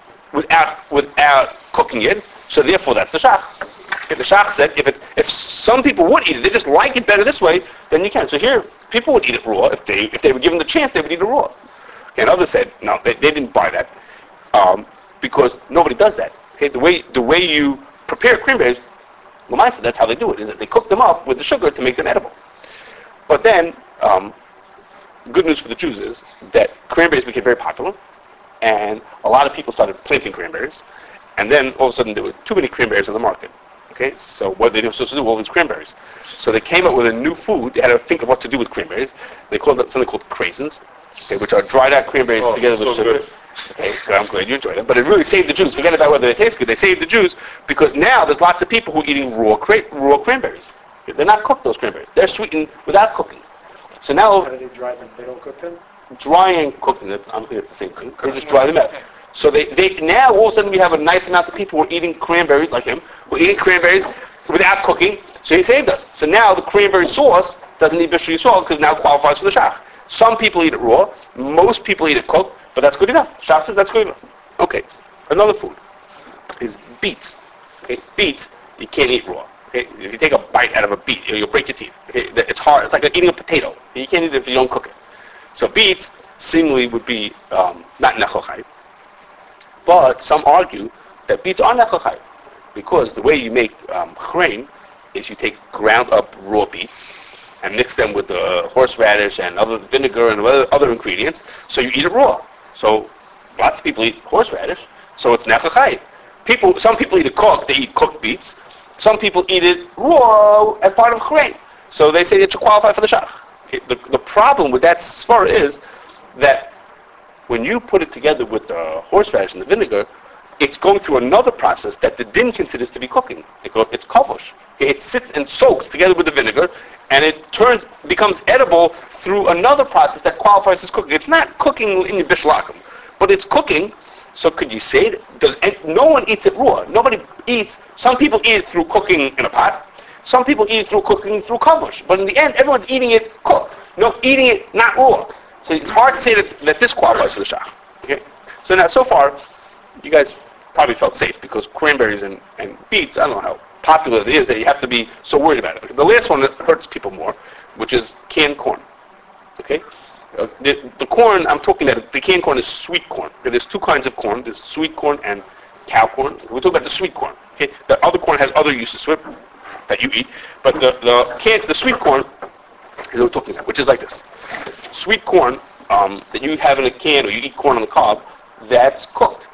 without cooking it, so therefore that's the shach. If the shach said, if some people would eat it, they just like it better this way, then you can. So here, people would eat it raw. If they were given the chance, they would eat it raw. Okay, and others said, no, they didn't buy that because nobody does that. Okay, the way you prepare cranberries, Lamaisa, that's how they do it, is that they cook them up with the sugar to make them edible. But then, good news for the Jews is that cranberries became very popular, and a lot of people started planting cranberries, and then all of a sudden there were too many cranberries on the market. Okay, so what they were supposed to do with all these cranberries? So they came up with a new food. They had to think of what to do with cranberries. They called it something called craisins, okay, which are dried out cranberries together with sugar. Good. Okay, good, I'm glad you enjoyed it. But it really saved the Jews. Forget about whether they taste good. They saved the Jews because now there's lots of people who are eating raw cranberries. They're not cooked, those cranberries. They're sweetened without cooking. So now, How do they dry them? They don't cook them? drying and cooking, I don't think it's the same thing. They just dry them out. So they now all of a sudden we have a nice amount of people who are eating cranberries like him, who are eating cranberries without cooking. So he saved us. So now the cranberry sauce doesn't need Bishri Yisrael because now it qualifies for the shach. Some people eat it raw. Most people eat it cooked, but that's good enough. Shach says that's good enough. Okay. Another food is beets. Okay. Beets you can't eat raw. Okay. If you take a bite out of a beet, you'll break your teeth. Okay. It's hard. It's like eating a potato. You can't eat it if you don't cook it. So beets seemingly would be not nechal chai. But some argue that beets are nechal chai because the way you make chrein is you take ground up raw beets and mix them with the horseradish and other vinegar and other ingredients, so you eat it raw. So lots of people eat horseradish, so it's nechal chai. Some people eat it cooked. They eat cooked beets. Some people eat it raw as part of chrein. So they say it should qualify for the shach. Okay, the problem with that svara is that when you put it together with the horseradish and the vinegar, it's going through another process that the din considers to be cooking. It's kavush. Okay, it sits and soaks together with the vinegar, and it becomes edible through another process that qualifies as cooking. It's not cooking in the bishlakim, but it's cooking. So could you say that no one eats it raw? Nobody eats. Some people eat it through cooking in a pot. Some people eat it through cooking through kavush. But in the end, everyone's eating it cooked. No, eating it not raw. So it's hard to say that this qualifies for the shach. Okay? So now, so far, you guys probably felt safe because cranberries and beets, I don't know how popular it is that you have to be so worried about it. The last one that hurts people more, which is canned corn. Okay? The corn, I'm talking about, the canned corn is sweet corn. Okay? There's two kinds of corn. There's sweet corn and cow corn. We're talking about the sweet corn. Okay? The other corn has other uses to it that you eat. But the sweet corn is what we're talking about, which is like this. Sweet corn that you have in a can or you eat corn on the cob, that's cooked.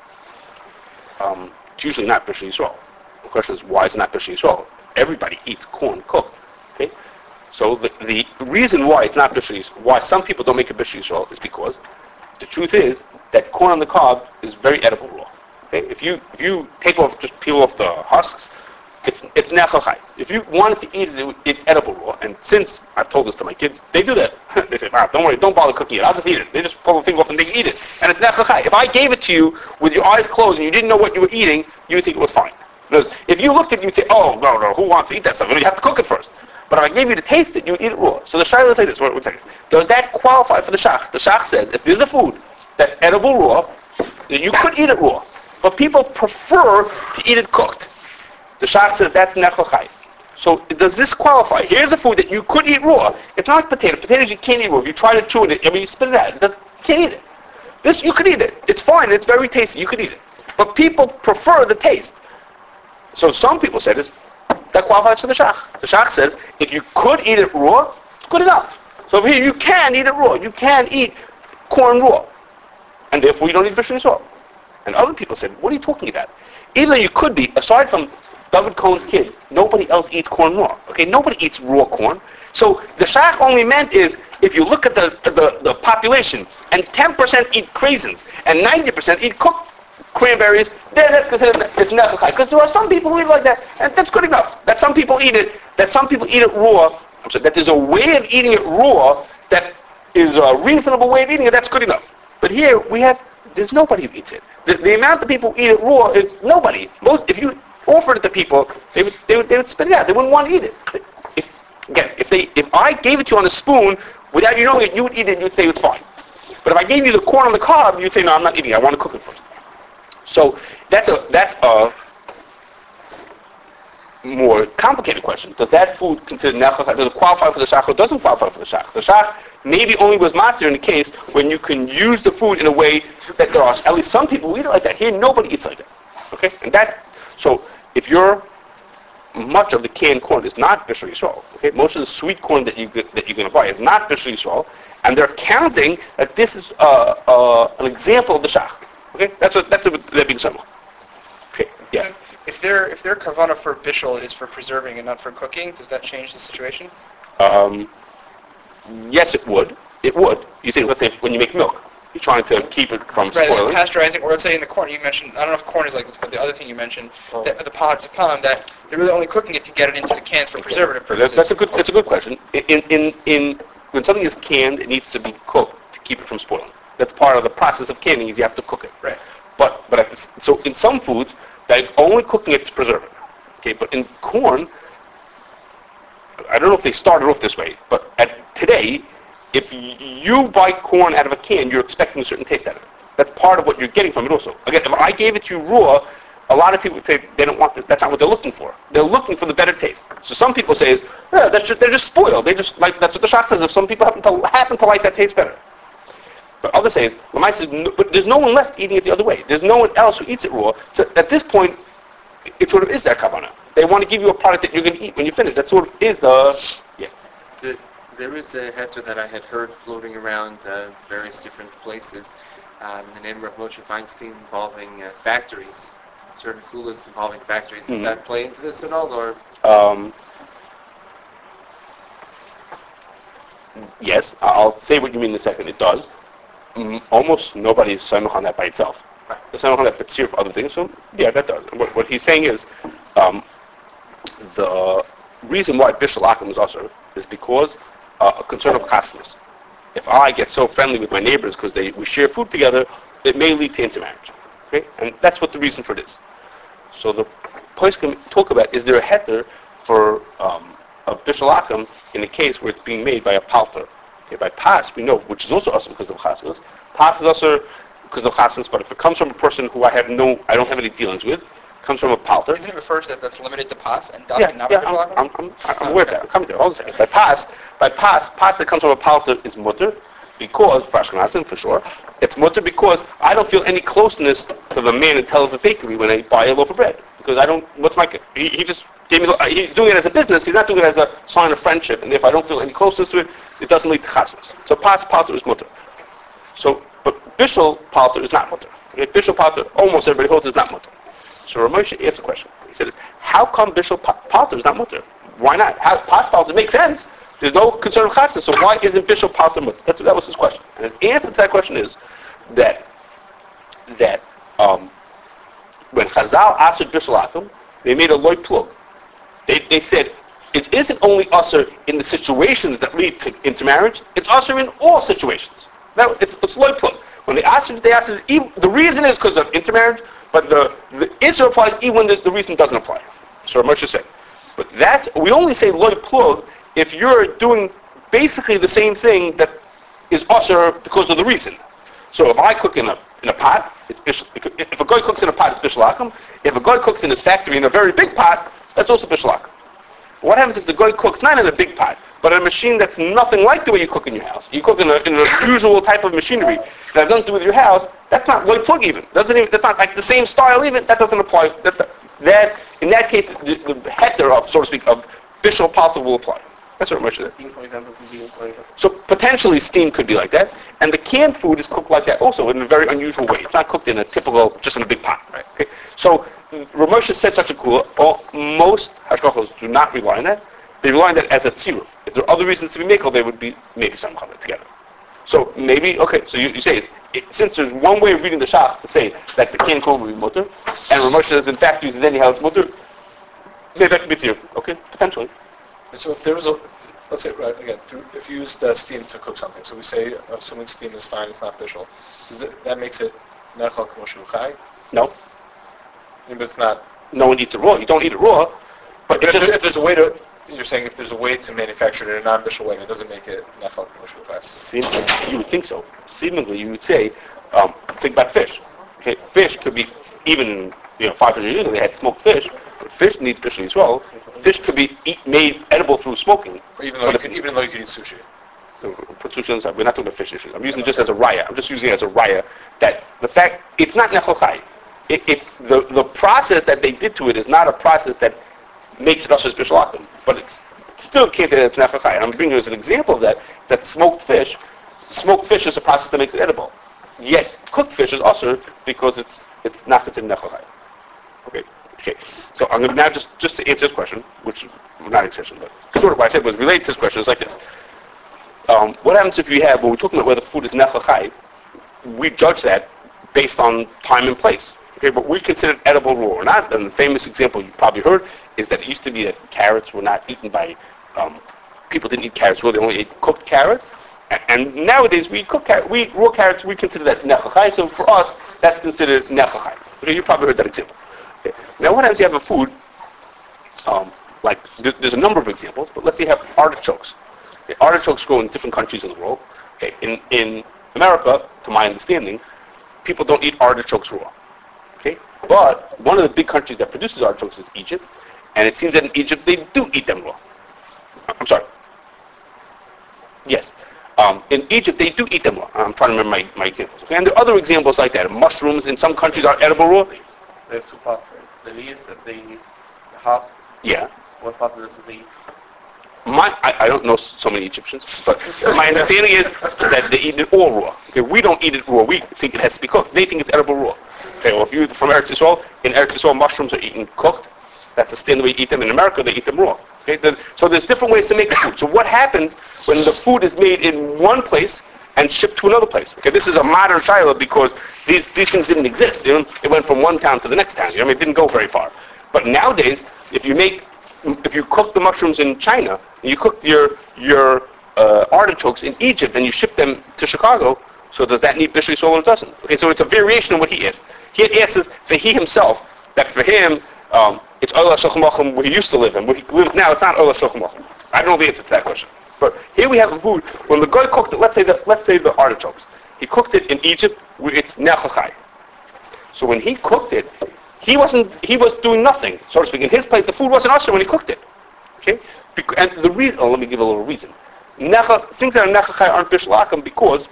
It's usually not Bishri Yisrael. The question is, why is it not Bishri Yisrael? Everybody eats corn cooked. Okay? So the reason why it's not Bishri Yisrael, why some people don't make a Bishri Yisrael is because the truth is that corn on the cob is very edible raw. Okay? If you just peel off the husks, it's nechal chai. If you wanted to eat it, it's edible raw. And since I've told this to my kids, they do that. They say, don't worry, don't bother cooking it. I'll just eat it. They just pull the thing off and they eat it. And it's nechal chai. If I gave it to you with your eyes closed and you didn't know what you were eating, you would think it was fine. Because if you looked at it, you'd say, oh, no, who wants to eat that stuff? You have to cook it first. But if I gave you to taste it, you would eat it raw. So the shayla say this, one second. Does that qualify for the shach? The shach says, if there's a food that's edible raw, then you could eat it raw. But people prefer to eat it cooked. The shach says that's nechal chai. So does this qualify? Here's a food that you could eat raw. It's not like potatoes. Potatoes you can't eat raw. If you try to chew it, you spit it out. You can't eat it. This, you could eat it. It's fine. It's very tasty. You could eat it. But people prefer the taste. So some people say this, that qualifies for the shach. The shach says, if you could eat it raw, good enough. So here you can eat it raw. You can eat corn raw. And therefore you don't eat Bishri Yisrael. And other people said, what are you talking about? Even though you could be, aside from David Cohen's kids, nobody else eats corn raw. Okay, nobody eats raw corn. So the shach only meant is, if you look at the population, and 10% eat craisins, and 90% eat cooked cranberries, then that's considered it's nechal chai. Because there are some people who eat like that, and that's good enough. That some people eat it raw So that there's a way of eating it raw that is a reasonable way of eating it, that's good enough. But here there's nobody who eats it. The amount of people who eat it raw is nobody. If you offered it to people, they would spit it out. They wouldn't want to eat it. If I gave it to you on a spoon, without you knowing it, you would eat it and you'd say it's fine. But if I gave you the corn on the cob, you'd say, no, I'm not eating it. I want to cook it first. So that's a more complicated question. Does that food consider nechach? Does it qualify for the shach or doesn't qualify for the shach? The shach maybe only was matir in the case when you can use the food in a way that there are at least some people who eat it like that. Here, nobody eats like that. Okay, so if much of the canned corn is not Bishul Yisrael. Okay, most of the sweet corn that you're going to buy is not Bishul Yisrael, and they're counting that this is an example of the shach. Okay, that's a big samach. Okay, yeah. If their kavanah for bishul is for preserving and not for cooking, does that change the situation? Yes, it would. It would. You see, let's say when you make milk, you're trying to keep it from spoiling. Like pasteurizing, or let's say in the corn, you mentioned, I don't know if corn is like this, but the other thing you mentioned, the pods of palm, that they're really only cooking it to get it into the cans for preservative purposes. That's a good question. When something is canned, it needs to be cooked to keep it from spoiling. That's part of the process of canning, is you have to cook it. Right. So in some foods, they're only cooking it to preserve it. Okay, but in corn, I don't know if they started off this way, but today, if you buy corn out of a can, you're expecting a certain taste out of it. That's part of what you're getting from it also. Again, if I gave it to you raw, a lot of people would say they don't want it. That's not what they're looking for. They're looking for the better taste. So some people say, they're just spoiled. They just like, that's what the shach says. If some people happen to like that taste better. But others say, Lamai says, but there's no one left eating it the other way. There's no one else who eats it raw. So at this point, it sort of is their kavanah. They want to give you a product that you're going to eat when you finish. That sort of is There is a heter that I had heard floating around various different places. The name of Moshe Feinstein involving factories, certain kulas involving factories. Does that play into this at all, or? Yes, I'll say what you mean in a second. It does. Almost nobody is samach on that by itself. The samach on that betzir for other things. So yeah, that does. What he's saying is the reason why bishul akum is also is because a concern of chasnas. If I get so friendly with my neighbors because we share food together, it may lead to intermarriage. Okay, and that's what the reason for this. So the place can talk about, is there a heter for a bishul akum in a case where it's being made by a palter? Okay, by pas, we know, which is also awesome because of chasnas. Pas is also because of chasnas, but if it comes from a person who I don't have any dealings with, comes from a palter. Isn't it referred to that's limited to pas and I'm aware of that. I'm coming there. All the same. By pas that comes from a palter is mutter, because for Ashkenazim for sure, it's mutter because I don't feel any closeness to the man in Tel Aviv bakery when I buy a loaf of bread, because I don't. He just gave me. He's doing it as a business. He's not doing it as a sign of friendship. And if I don't feel any closeness to it, it doesn't lead to chasnas. So pas palter is mutter. So, but bishul palter is not mutter. Okay? Bishul palter, almost everybody holds is not mutter. So Ramosha asked a question. He said, how come bishul palter is not mutter? Why not? Pas palter makes sense. There's no concern of chasnas, so why isn't bishul palter mutter? That was his question. And the answer to that question is that when Chazal asked bishul akum, they made a loy plug. They said, it isn't only usher in the situations that lead to intermarriage, it's usher in all situations. Now, it's loy plug. When they asked it, the reason is because of intermarriage, but the issue applies even when the reason doesn't apply. So Moshe said. But we only say loy plug if you're doing basically the same thing that is usher because of the reason. So if I cook in a pot, it's bishul. If a guy cooks in a pot, it's bishul akum. If a guy cooks in his factory in a very big pot, that's also bishul akum. What happens if the guy cooks not in a big pot, but in a machine that's nothing like the way you cook in your house? You cook in a usual type of machinery that has nothing to do with your house. That's not loy plug even. That's not like the same style even. That doesn't apply. In that case, the heter of, so to speak, of bishul palter will apply. That's what Moshe says. Steam, for example, could be one example. So potentially steam could be like that, and the canned food is cooked like that also in a very unusual way. It's not cooked in a typical, just in a big pot, right? Okay. So Ramosha said such a kula. Most hashgachos do not rely on that. They rely on that as a tziruf. If there are other reasons to be makel, they would be maybe some kind of together. So maybe so you say since there's one way of reading the shach to say that the canned corn would be mutter, and Ramosha says in fact uses anyhow it's mutter, maybe that could be tziruf. Okay, potentially. So if there was let's say, right, again, if you use steam to cook something, so we say, assuming steam is fine, it's not bishul, that makes it nechal k'mo shu chai, No, but it's not. no one eats it raw. You don't eat it raw, but But it's just, if there's a way to, you're saying if there's a way to manufacture it in a non-bishul way, that doesn't make it nechal k'mo shu chai. you would think so. Seemingly, you would say, think about fish. Okay, fish could be even 500 years ago they had smoked fish. But fish needs bishul as well. Fish could be made edible through smoking. Even though you could eat sushi. Put sushi on the side. We're not talking about fish issues. I'm using it just as a raya. I'm just using it as a raya that the fact it's not nechal chai. It's the process that they did to it is not a process that makes it usher bishul akum, but it's still can't say that it's nechal chai. And I'm bringing you as an example of that smoked fish is a process that makes it edible. Yet cooked fish is usher because it's not considered nechal chai. Okay. So I'm going to now just to answer this question, which is not an exception, but sort of what I said was related to this question. It's like this. What happens if you have, when we're talking about whether food is nechal chai, we judge that based on time and place. Okay, but we consider it edible raw or not. And the famous example you probably heard is that it used to be that carrots were not eaten by, people didn't eat carrots raw, they only ate cooked carrots. And nowadays we eat raw carrots, we consider that nechal chai. So for us, that's considered nechal chai. Okay, you probably heard that example. Okay. Now what happens if you have a food, like there's a number of examples, but let's say you have artichokes. Okay, artichokes grow in different countries in the world. Okay, in America, to my understanding, people don't eat artichokes raw. Okay, but one of the big countries that produces artichokes is Egypt, and it seems that in Egypt they do eat them raw. I'm sorry. Yes. In Egypt they do eat them raw. I'm trying to remember my examples. Okay, and there are other examples like that. Mushrooms in some countries are edible raw. There's two parts, right? The leaves, the heart. Yeah. What part of the disease? I don't know so many Egyptians, but my understanding is that they eat it all raw. Okay, we don't eat it raw. We think it has to be cooked. They think it's edible raw. Okay, well, if you're from Eretz Yisrael, in Eretz Yisrael, mushrooms are eaten cooked. That's the standard way you eat them. In America, they eat them raw. Okay, so there's different ways to make the food. So what happens when the food is made in one place and shipped to another place? Okay, this is a modern shiloh because these things didn't exist. It went from one town to the next town. It didn't go very far. But nowadays, if you cook the mushrooms in China, and you cook your artichokes in Egypt, and you ship them to Chicago, so does that need bishul yisrael or it doesn't? Okay, so it's a variation of what he asked. He had asked for he himself, that for him, it's Ola Shulchan Aruch where he used to live, and where he lives now, it's not Ola Shulchan Aruch. I don't know the answer to that question. But here we have a food, when the guy cooked it, let's say the artichokes, he cooked it in Egypt, where it's nechal chai. So when he cooked it, he was doing nothing, so to speak. In his plate, the food wasn't usher when he cooked it. Okay? And the reason, let me give a little reason. Things that are nechal chai aren't bishul akum because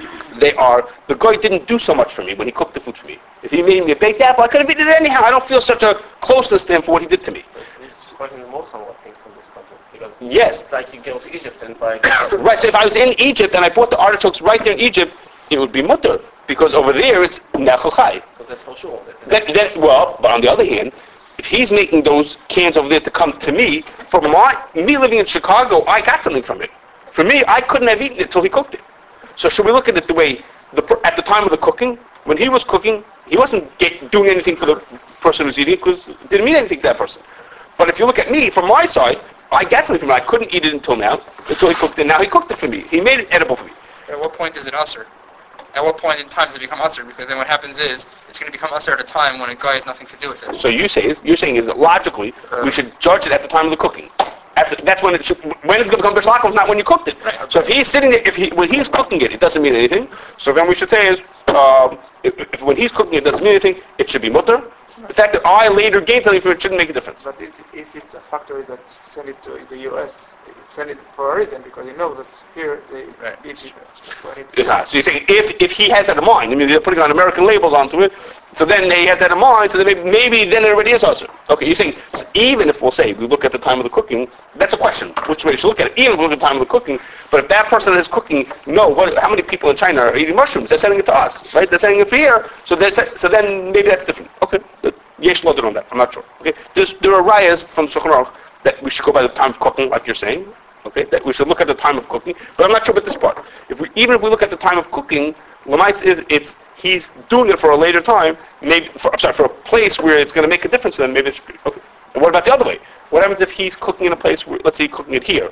the guy didn't do so much for me when he cooked the food for me. If he made me a baked apple, I could have eaten it anyhow. I don't feel such a closeness to him for what he did to me. This question is more somewhat thing from this country. Because Yes. it's like you go to Egypt and buy... Right, so if I was in Egypt and I bought the artichokes right there in Egypt, it would be mutter. Because over there, it's nechal chai. So that's for sure. But on the other hand, if he's making those cans over there to come to me, for me living in Chicago, I got something from it. For me, I couldn't have eaten it till he cooked it. So should we look at it the way, at the time of the cooking, when he was cooking, he wasn't doing anything for the person who's eating it because it didn't mean anything to that person. But if you look at me, from my side, I got something from it. I couldn't eat it until he cooked it. Now he cooked it for me. He made it edible for me. At what point is it usher? At what point in time does it become usher? Because then what happens is, it's going to become usher at a time when a guy has nothing to do with it. So you're saying is that logically, we should judge it at the time of the cooking. That's when it's going to become bishul akum, not when you cooked it. Right. So if he's sitting there, when he's cooking it, it doesn't mean anything. So then we should say is, if when he's cooking it doesn't mean anything, it should be mutter. The fact that I later gained something from it shouldn't make a difference. But if it's a factory that send it to the U.S., send it for a reason because you know that here they eat it when it's... Yeah. So you're saying if he has that in mind, I mean they're putting on American labels onto it, so then he has that in mind, so then maybe then it already is usher. Okay, you're saying so even if we'll say we look at the time of the cooking, that's a question. Which way you should look at it? Even if we look at the time of the cooking, but if that person is cooking, how many people in China are eating mushrooms? They're sending it to us, right? They're sending it for here, so then maybe that's different. Okay, yesh loaded on that. I'm not sure. Okay, there are rayas from Shulchan Aruch that we should go by the time of cooking, like you're saying. Okay, that we should look at the time of cooking, but I'm not sure about this part. Even if we look at the time of cooking, Lamais is he's doing it for a later time, for a place where it's going to make a difference. Then maybe it should be okay. And what about the other way? What happens if he's cooking in a place where, let's say, he's cooking it here,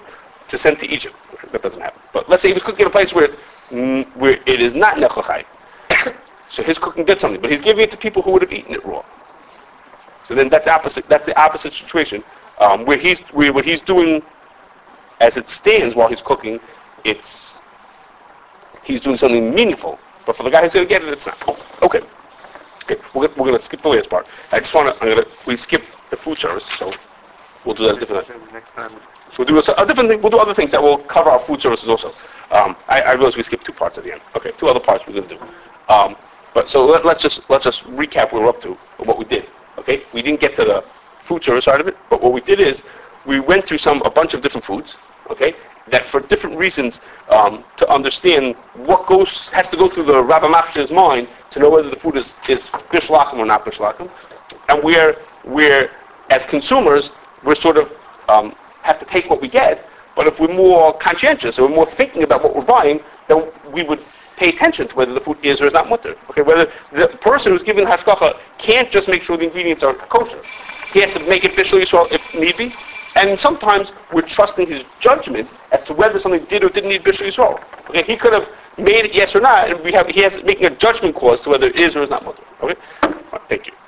to send to Egypt. Okay, that doesn't happen. But let's say he was cooking in a place where it is not nechal chai. So his cooking did something, but he's giving it to people who would have eaten it raw. So then that's opposite. That's the opposite situation, where what he's doing, as it stands while he's cooking, he's doing something meaningful. But for the guy who's going to get it, it's not. Okay. We're going to skip the last part. We skipped the food service, so we'll do that a different time. Next time. So we'll do a different thing. We'll do other things that will cover our food services also. I realize we skipped 2 parts at the end. Okay, 2 other parts we're going to do. But so let's just recap what we're up to, or what we did. Okay, we didn't get to the food service side of it, but what we did is we went through a bunch of different foods. Okay, that for different reasons, to understand what has to go through the Rabbi Machshir's mind to know whether the food is bishlakim or not bishlakim, and we're as consumers we're sort of have to take what we get. But if we're more conscientious or we're more thinking about what we're buying, then we would pay attention to whether the food is or is not mutter. Okay, whether the person who's giving hashgacha can't just make sure the ingredients are kosher. He has to make it bishul yisrael if need be. And sometimes we're trusting his judgment as to whether something did or didn't need bishul yisrael. Okay, he could have made it yes or not, and he has making a judgment call as to whether it is or is not mutter. Okay, right, thank you.